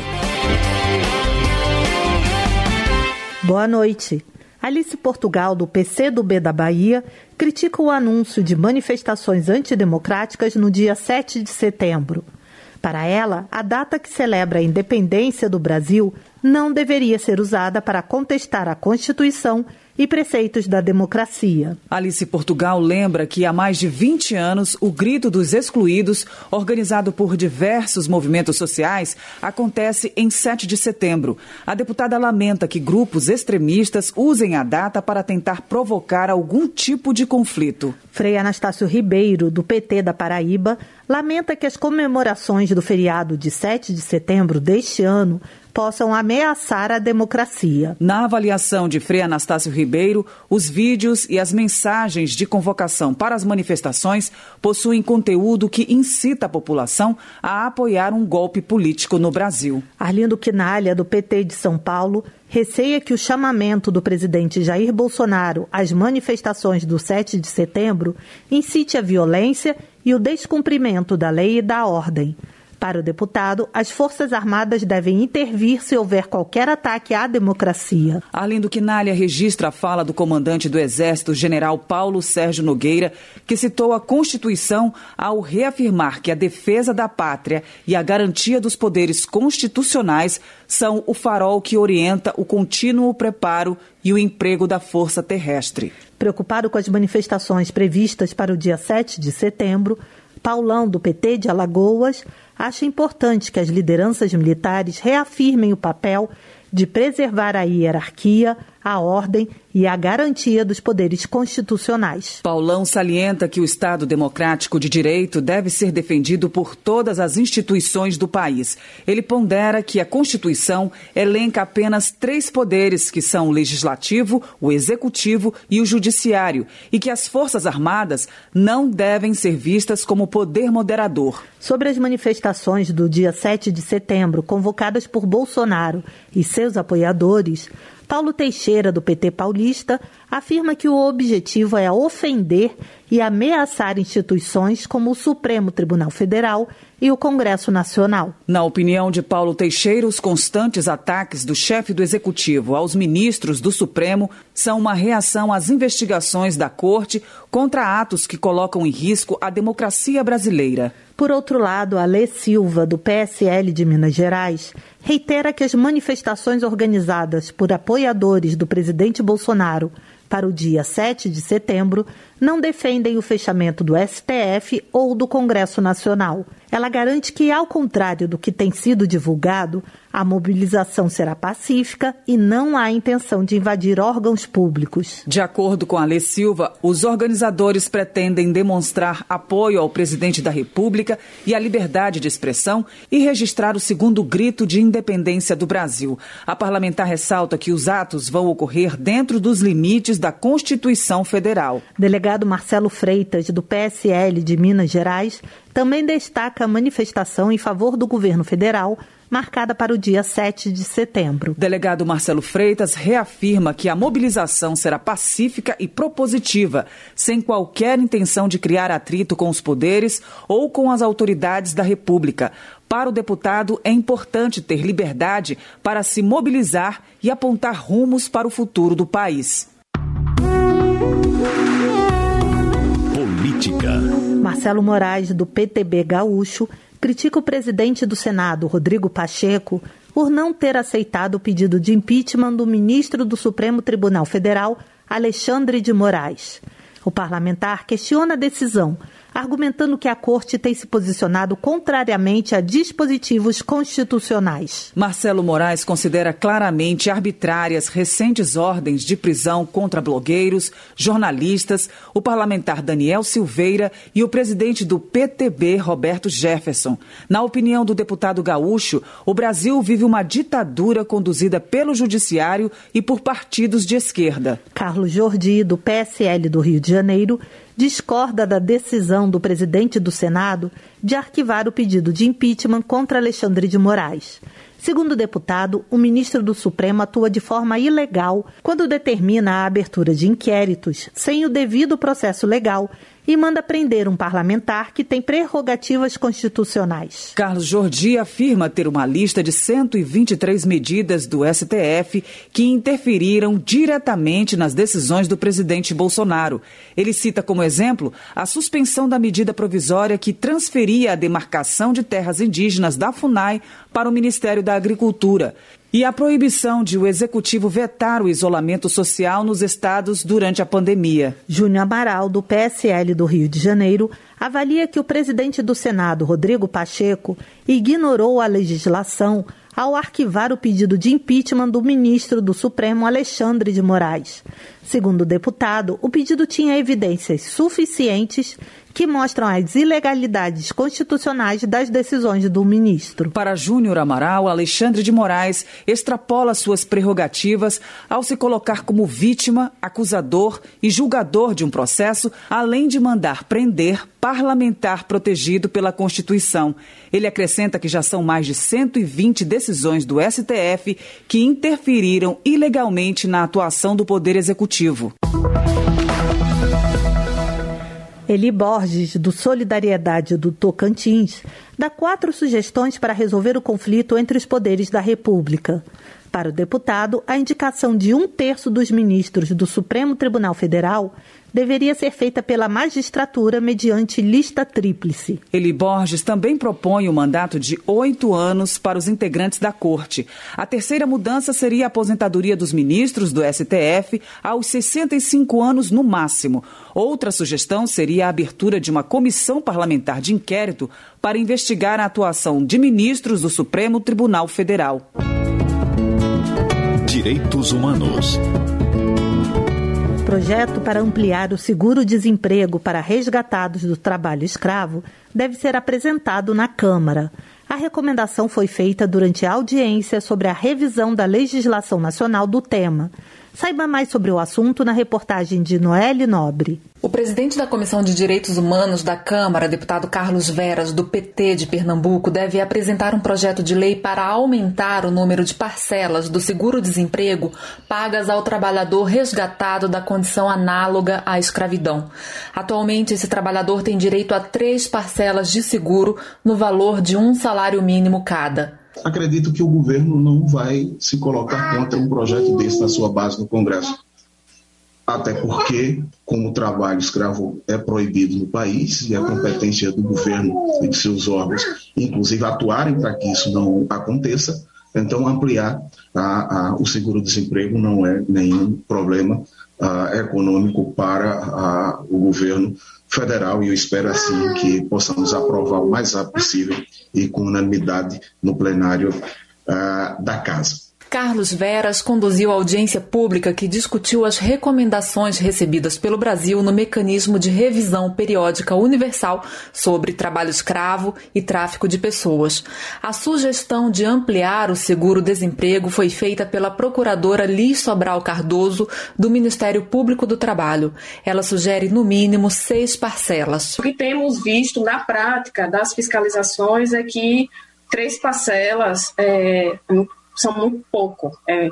Boa noite. Alice Portugal, do P C do B da Bahia, critica o anúncio de manifestações antidemocráticas no dia sete de setembro. Para ela, a data que celebra a independência do Brasil não deveria ser usada para contestar a Constituição e preceitos da democracia. Alice Portugal lembra que há mais de vinte anos o Grito dos Excluídos, organizado por diversos movimentos sociais, acontece em sete de setembro. A deputada lamenta que grupos extremistas usem a data para tentar provocar algum tipo de conflito. Frei Anastácio Ribeiro, do P T da Paraíba, lamenta que as comemorações do feriado de sete de setembro deste ano possam ameaçar a democracia. Na avaliação de Frei Anastácio Ribeiro, os vídeos e as mensagens de convocação para as manifestações possuem conteúdo que incita a população a apoiar um golpe político no Brasil. Arlindo Quinalha, do P T de São Paulo, receia que o chamamento do presidente Jair Bolsonaro às manifestações do sete de setembro incite a violência e o descumprimento da lei e da ordem. Para o deputado, as Forças Armadas devem intervir se houver qualquer ataque à democracia. Arlindo Quinalha registra a fala do comandante do Exército, general Paulo Sérgio Nogueira, que citou a Constituição ao reafirmar que a defesa da pátria e a garantia dos poderes constitucionais são o farol que orienta o contínuo preparo e o emprego da força terrestre. Preocupado com as manifestações previstas para o dia sete de setembro, Paulão, do P T de Alagoas, acha importante que as lideranças militares reafirmem o papel de preservar a hierarquia, a ordem e a garantia dos poderes constitucionais. Paulão salienta que o Estado democrático de direito deve ser defendido por todas as instituições do país. Ele pondera que a Constituição elenca apenas três poderes, que são o legislativo, o executivo e o judiciário, e que as Forças Armadas não devem ser vistas como poder moderador. Sobre as manifestações do dia sete de setembro, convocadas por Bolsonaro e seus apoiadores, Paulo Teixeira, do P T paulista, afirma que o objetivo é ofender e ameaçar instituições como o Supremo Tribunal Federal e o Congresso Nacional. Na opinião de Paulo Teixeira, os constantes ataques do chefe do Executivo aos ministros do Supremo são uma reação às investigações da Corte contra atos que colocam em risco a democracia brasileira. Por outro lado, Alê Silva, do P S L de Minas Gerais, reitera que as manifestações organizadas por apoiadores do presidente Bolsonaro para o dia sete de setembro, não defendem o fechamento do S T F ou do Congresso Nacional. Ela garante que, ao contrário do que tem sido divulgado, a mobilização será pacífica e não há intenção de invadir órgãos públicos. De acordo com Alê Silva, os organizadores pretendem demonstrar apoio ao presidente da República e à liberdade de expressão e registrar o segundo grito de independência do Brasil. A parlamentar ressalta que os atos vão ocorrer dentro dos limites da Constituição Federal. Delegado Marcelo Freitas, do P S L de Minas Gerais, também destaca a manifestação em favor do governo federal, marcada para o dia sete de setembro. Delegado Marcelo Freitas reafirma que a mobilização será pacífica e propositiva, sem qualquer intenção de criar atrito com os poderes ou com as autoridades da República. Para o deputado, é importante ter liberdade para se mobilizar e apontar rumos para o futuro do país. Política. Marcelo Moraes, do P T B gaúcho, critica o presidente do Senado, Rodrigo Pacheco, por não ter aceitado o pedido de impeachment do ministro do Supremo Tribunal Federal, Alexandre de Moraes. O parlamentar questiona a decisão, argumentando que a Corte tem se posicionado contrariamente a dispositivos constitucionais. Marcelo Moraes considera claramente arbitrárias recentes ordens de prisão contra blogueiros, jornalistas, o parlamentar Daniel Silveira e o presidente do P T B, Roberto Jefferson. Na opinião do deputado gaúcho, o Brasil vive uma ditadura conduzida pelo judiciário e por partidos de esquerda. Carlos Jordi, do P S L do Rio de Janeiro, discorda da decisão do presidente do Senado de arquivar o pedido de impeachment contra Alexandre de Moraes. Segundo o deputado, o ministro do Supremo atua de forma ilegal quando determina a abertura de inquéritos sem o devido processo legal e manda prender um parlamentar que tem prerrogativas constitucionais. Carlos Jordi afirma ter uma lista de cento e vinte e três medidas do S T F que interferiram diretamente nas decisões do presidente Bolsonaro. Ele cita como exemplo a suspensão da medida provisória que transferia a demarcação de terras indígenas da FUNAI para o Ministério da Agricultura e a proibição de o Executivo vetar o isolamento social nos estados durante a pandemia. Júnior Amaral, do P S L do Rio de Janeiro, avalia que o presidente do Senado, Rodrigo Pacheco, ignorou a legislação ao arquivar o pedido de impeachment do ministro do Supremo, Alexandre de Moraes. Segundo o deputado, o pedido tinha evidências suficientes que mostram as ilegalidades constitucionais das decisões do ministro. Para Júnior Amaral, Alexandre de Moraes extrapola suas prerrogativas ao se colocar como vítima, acusador e julgador de um processo, além de mandar prender parlamentar protegido pela Constituição. Ele acrescenta que já são mais de cento e vinte decisões do S T F que interferiram ilegalmente na atuação do Poder Executivo. Eli Borges, do Solidariedade do Tocantins, dá quatro sugestões para resolver o conflito entre os poderes da República. Para o deputado, a indicação de um terço dos ministros do Supremo Tribunal Federal deveria ser feita pela magistratura mediante lista tríplice. Eli Borges também propõe um mandato de oito anos para os integrantes da Corte. A terceira mudança seria a aposentadoria dos ministros do S T F aos sessenta e cinco anos no máximo. Outra sugestão seria a abertura de uma comissão parlamentar de inquérito para investigar a atuação de ministros do Supremo Tribunal Federal. Direitos Humanos. Projeto para ampliar o seguro-desemprego para resgatados do trabalho escravo deve ser apresentado na Câmara. A recomendação foi feita durante a audiência sobre a revisão da legislação nacional do tema. Saiba mais sobre o assunto na reportagem de Noelle Nobre. O presidente da Comissão de Direitos Humanos da Câmara, deputado Carlos Veras, do P T de Pernambuco, deve apresentar um projeto de lei para aumentar o número de parcelas do seguro-desemprego pagas ao trabalhador resgatado da condição análoga à escravidão. Atualmente, esse trabalhador tem direito a três parcelas de seguro no valor de um salário mínimo cada. Acredito que o governo não vai se colocar contra um projeto desse na sua base no Congresso. Até porque, como o trabalho escravo é proibido no país e a competência do governo e de seus órgãos, inclusive atuarem para que isso não aconteça, então ampliar a, a, o seguro-desemprego não é nenhum problema uh, econômico para uh, o governo federal, e eu espero assim que possamos aprovar o mais rápido possível e com unanimidade no plenário uh, da Casa. Carlos Veras conduziu a audiência pública que discutiu as recomendações recebidas pelo Brasil no mecanismo de revisão periódica universal sobre trabalho escravo e tráfico de pessoas. A sugestão de ampliar o seguro-desemprego foi feita pela procuradora Liz Sobral Cardoso, do Ministério Público do Trabalho. Ela sugere, no mínimo, seis parcelas. O que temos visto na prática das fiscalizações é que três parcelas é, são muito pouco. É,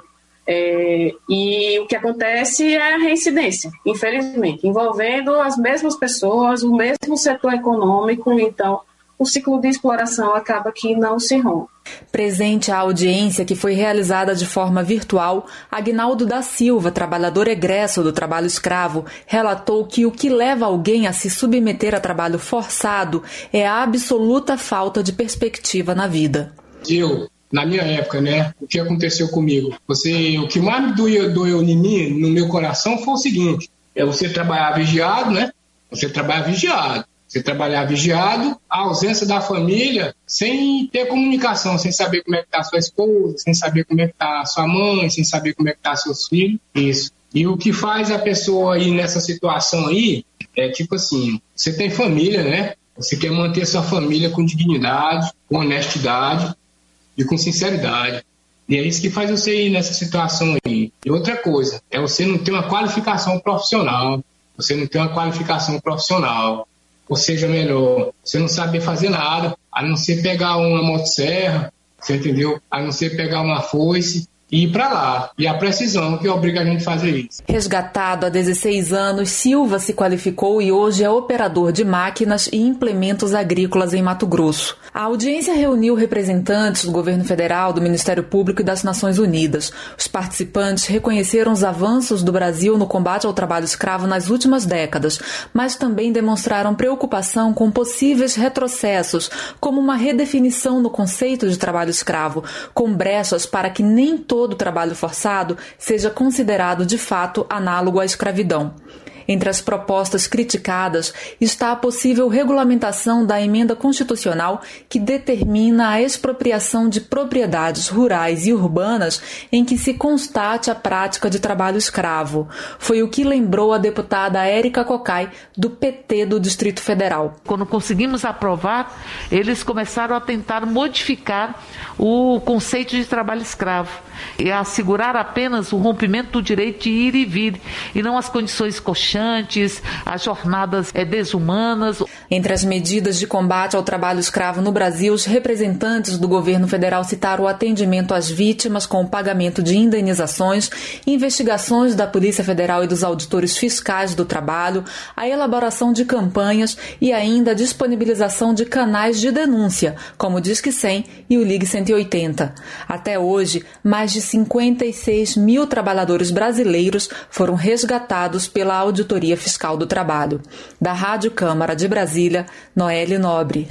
é, e o que acontece é a reincidência, infelizmente, envolvendo as mesmas pessoas, o mesmo setor econômico, então o ciclo de exploração acaba que não se rompe. Presente à audiência, que foi realizada de forma virtual, Agnaldo da Silva, trabalhador egresso do trabalho escravo, relatou que o que leva alguém a se submeter a trabalho forçado é a absoluta falta de perspectiva na vida. Eu, na minha época, né, o que aconteceu comigo? Você, o que mais me doeu, doeu em mim, no meu coração, foi o seguinte: é você trabalhar vigiado, né? Você trabalhar vigiado. Você trabalhar vigiado, a ausência da família, sem ter comunicação, sem saber como é que está sua esposa, sem saber como é que está sua mãe, sem saber como é que está seus filhos, isso. E o que faz a pessoa aí nessa situação aí, é tipo assim, você tem família, né? Você quer manter sua família com dignidade, com honestidade e com sinceridade. E é isso que faz você ir nessa situação aí. E outra coisa, é você não ter uma qualificação profissional, você não ter uma qualificação profissional. Ou seja, melhor, você não saber fazer nada, a não ser pegar uma motosserra, você entendeu? A não ser pegar uma foice e ir para lá. E a precisão que obriga a gente a fazer isso. Resgatado há dezesseis anos, Silva se qualificou e hoje é operador de máquinas e implementos agrícolas em Mato Grosso. A audiência reuniu representantes do governo federal, do Ministério Público e das Nações Unidas. Os participantes reconheceram os avanços do Brasil no combate ao trabalho escravo nas últimas décadas, mas também demonstraram preocupação com possíveis retrocessos, como uma redefinição no conceito de trabalho escravo, com brechas para que nem todo o trabalho forçado seja considerado de fato análogo à escravidão. Entre as propostas criticadas está a possível regulamentação da emenda constitucional que determina a expropriação de propriedades rurais e urbanas em que se constate a prática de trabalho escravo. Foi o que lembrou a deputada Érica Cocai, do P T do Distrito Federal. Quando conseguimos aprovar, eles começaram a tentar modificar o conceito de trabalho escravo e a assegurar apenas o rompimento do direito de ir e vir, e não as condições coxantes, as jornadas é, desumanas. Entre as medidas de combate ao trabalho escravo no Brasil, os representantes do governo federal citaram o atendimento às vítimas com o pagamento de indenizações, investigações da Polícia Federal e dos auditores fiscais do trabalho, a elaboração de campanhas e ainda a disponibilização de canais de denúncia, como o Disque cem e o Ligue cento e oitenta. Até hoje, mais de cinquenta e seis mil trabalhadores brasileiros foram resgatados pela Auditoria Fiscal do Trabalho. Da Rádio Câmara de Brasília, Noelle Nobre.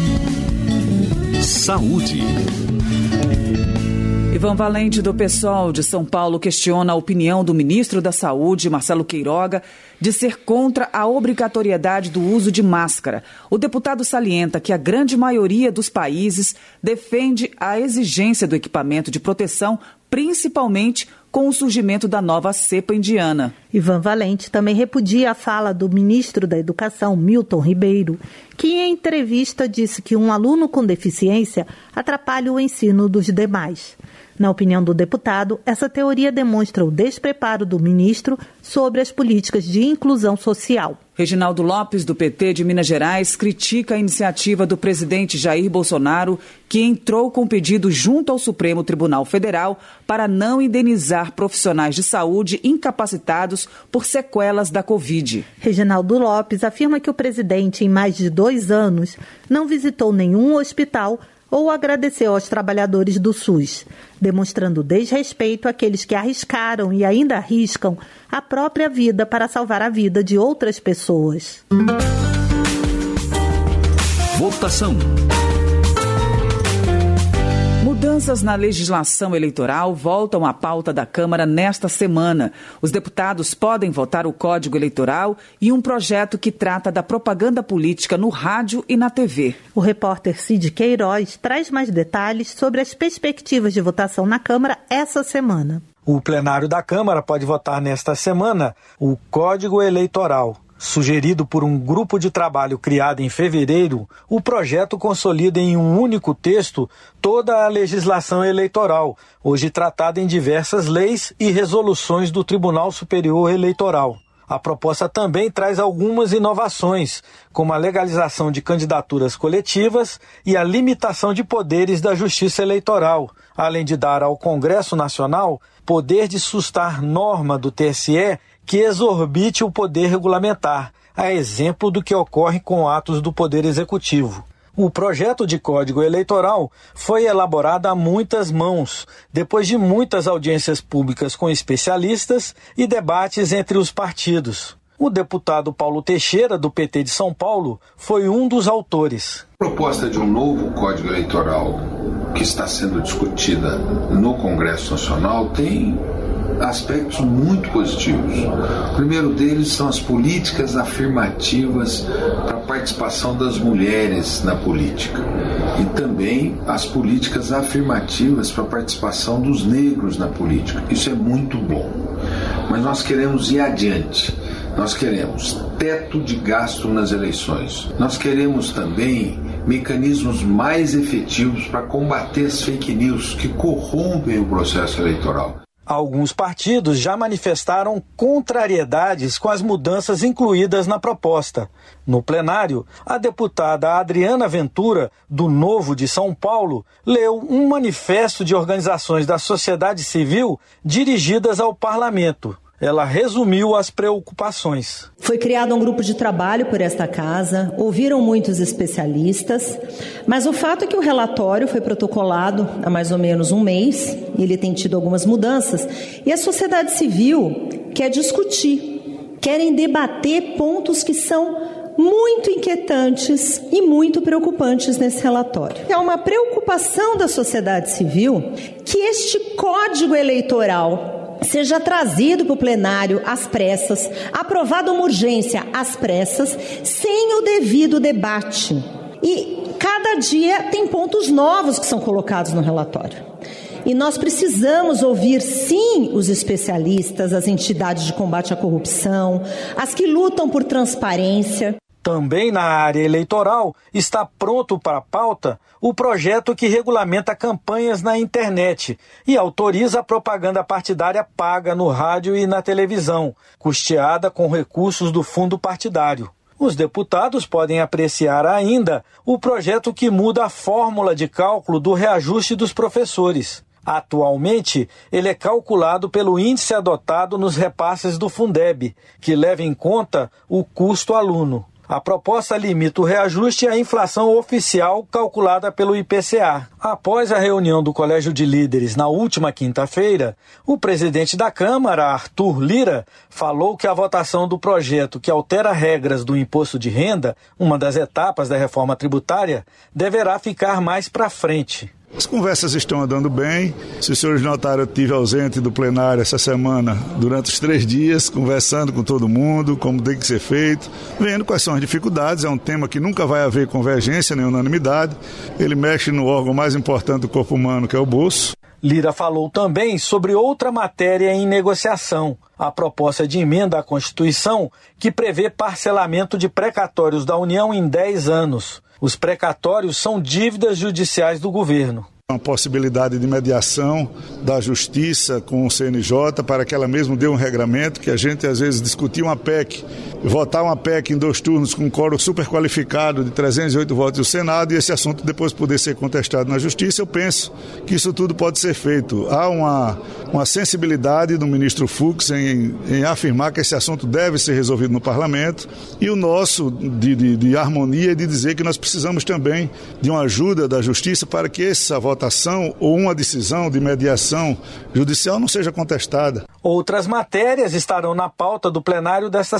Saúde. Ivan Valente, do PSOL de São Paulo, questiona a opinião do ministro da Saúde, Marcelo Queiroga, de ser contra a obrigatoriedade do uso de máscara. O deputado salienta que a grande maioria dos países defende a exigência do equipamento de proteção, principalmente com o surgimento da nova cepa indiana. Ivan Valente também repudia a fala do ministro da Educação, Milton Ribeiro, que em entrevista disse que um aluno com deficiência atrapalha o ensino dos demais. Na opinião do deputado, essa teoria demonstra o despreparo do ministro sobre as políticas de inclusão social. Reginaldo Lopes, do P T de Minas Gerais, critica a iniciativa do presidente Jair Bolsonaro, que entrou com pedido junto ao Supremo Tribunal Federal para não indenizar profissionais de saúde incapacitados por sequelas da Covid. Reginaldo Lopes afirma que o presidente, em mais de dois anos, não visitou nenhum hospital ou agradeceu aos trabalhadores do SUS, demonstrando desrespeito àqueles que arriscaram e ainda arriscam a própria vida para salvar a vida de outras pessoas. Votação. Mudança Mudanças na legislação eleitoral voltam à pauta da Câmara nesta semana. Os deputados podem votar o Código Eleitoral e um projeto que trata da propaganda política no rádio e na T V. O repórter Cid Queiroz traz mais detalhes sobre as perspectivas de votação na Câmara essa semana. O plenário da Câmara pode votar nesta semana o Código Eleitoral. Sugerido por um grupo de trabalho criado em fevereiro, o projeto consolida em um único texto toda a legislação eleitoral, hoje tratada em diversas leis e resoluções do Tribunal Superior Eleitoral. A proposta também traz algumas inovações, como a legalização de candidaturas coletivas e a limitação de poderes da Justiça Eleitoral, além de dar ao Congresso Nacional poder de sustar norma do T S E que exorbite o poder regulamentar, a exemplo do que ocorre com atos do Poder Executivo. O projeto de Código Eleitoral foi elaborado a muitas mãos, depois de muitas audiências públicas com especialistas e debates entre os partidos. O deputado Paulo Teixeira, do P T de São Paulo, foi um dos autores. A proposta de um novo Código Eleitoral que está sendo discutida no Congresso Nacional tem aspectos muito positivos. O primeiro deles são as políticas afirmativas para a participação das mulheres na política e também as políticas afirmativas para a participação dos negros na política. Isso é muito bom, mas nós queremos ir adiante. Nós queremos teto de gasto nas eleições. Nós queremos também mecanismos mais efetivos para combater as fake news que corrompem o processo eleitoral. Alguns partidos já manifestaram contrariedades com as mudanças incluídas na proposta. No plenário, a deputada Adriana Ventura, do Novo de São Paulo, leu um manifesto de organizações da sociedade civil dirigidas ao parlamento. Ela resumiu as preocupações. Foi criado um grupo de trabalho por esta casa, ouviram muitos especialistas, mas o fato é que o relatório foi protocolado há mais ou menos um mês, e ele tem tido algumas mudanças, e a sociedade civil quer discutir, querem debater pontos que são muito inquietantes e muito preocupantes nesse relatório. É uma preocupação da sociedade civil que este Código Eleitoral seja trazido para o plenário às pressas, aprovado uma urgência às pressas, sem o devido debate. E cada dia tem pontos novos que são colocados no relatório. E nós precisamos ouvir, sim, os especialistas, as entidades de combate à corrupção, as que lutam por transparência. Também na área eleitoral está pronto para a pauta o projeto que regulamenta campanhas na internet e autoriza a propaganda partidária paga no rádio e na televisão, custeada com recursos do fundo partidário. Os deputados podem apreciar ainda o projeto que muda a fórmula de cálculo do reajuste dos professores. Atualmente, ele é calculado pelo índice adotado nos repasses do Fundeb, que leva em conta o custo aluno. A proposta limita o reajuste à inflação oficial calculada pelo I P C A. Após a reunião do Colégio de Líderes na última quinta-feira, o presidente da Câmara, Arthur Lira, falou que a votação do projeto que altera regras do imposto de renda, uma das etapas da reforma tributária, deverá ficar mais para frente. As conversas estão andando bem. Se os senhores notaram, eu estive ausente do plenário essa semana durante os três dias, conversando com todo mundo, como tem que ser feito, vendo quais são as dificuldades. É um tema que nunca vai haver convergência nem unanimidade. Ele mexe no órgão mais importante do corpo humano, que é o bolso. Lira falou também sobre outra matéria em negociação, a proposta de emenda à Constituição que prevê parcelamento de precatórios da União em dez anos. Os precatórios são dívidas judiciais do governo. Uma possibilidade de mediação da Justiça com o C N J para que ela mesmo dê um regramento, que a gente às vezes discutir uma P E C, votar uma P E C em dois turnos com um quórum super qualificado de trezentos e oito votos do Senado e esse assunto depois poder ser contestado na Justiça. Eu penso que isso tudo pode ser feito. Há uma, uma sensibilidade do ministro Fux em, em afirmar que esse assunto deve ser resolvido no Parlamento e o nosso de, de, de harmonia e de dizer que nós precisamos também de uma ajuda da Justiça para que essa votação votação ou uma decisão de mediação judicial não seja contestada. Outras matérias estarão na pauta do plenário desta semana.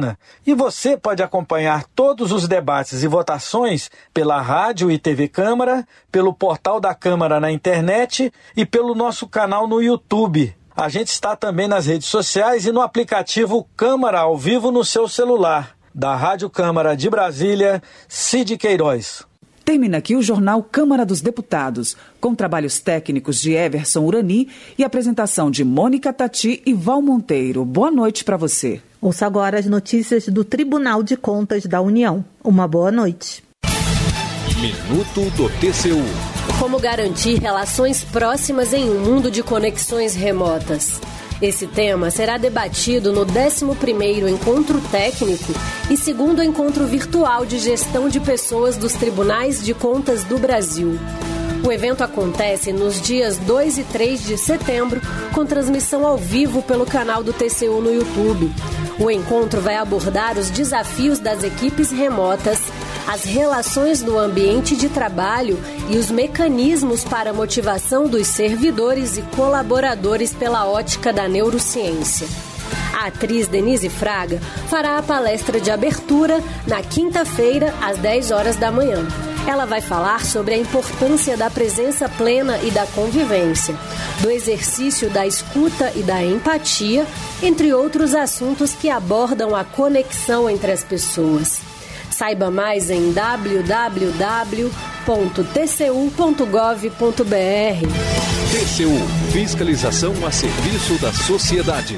semana. E você pode acompanhar todos os debates e votações pela Rádio e T V Câmara, pelo portal da Câmara na internet e pelo nosso canal no YouTube. A gente está também nas redes sociais e no aplicativo Câmara ao Vivo no seu celular. Da Rádio Câmara de Brasília, Cid Queiroz. Termina aqui o Jornal Câmara dos Deputados, com trabalhos técnicos de Everson Urani e apresentação de Mônica Tati e Val Monteiro. Boa noite para você. Ouça agora as notícias do Tribunal de Contas da União. Uma boa noite. Minuto do T C U. Como garantir relações próximas em um mundo de conexões remotas? Esse tema será debatido no décimo primeiro Encontro Técnico e segundo Encontro Virtual de Gestão de Pessoas dos Tribunais de Contas do Brasil. O evento acontece nos dias dois e três de setembro, com transmissão ao vivo pelo canal do T C U no YouTube. O encontro vai abordar os desafios das equipes remotas, as relações no ambiente de trabalho e os mecanismos para a motivação dos servidores e colaboradores pela ótica da neurociência. A atriz Denise Fraga fará a palestra de abertura na quinta-feira, às dez horas da manhã. Ela vai falar sobre a importância da presença plena e da convivência, do exercício da escuta e da empatia, entre outros assuntos que abordam a conexão entre as pessoas. Saiba mais em w w w ponto t c u ponto gov ponto b r. T C U, fiscalização a serviço da sociedade.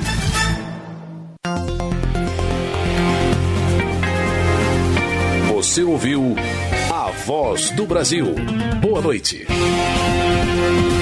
Você ouviu A Voz do Brasil. Boa noite.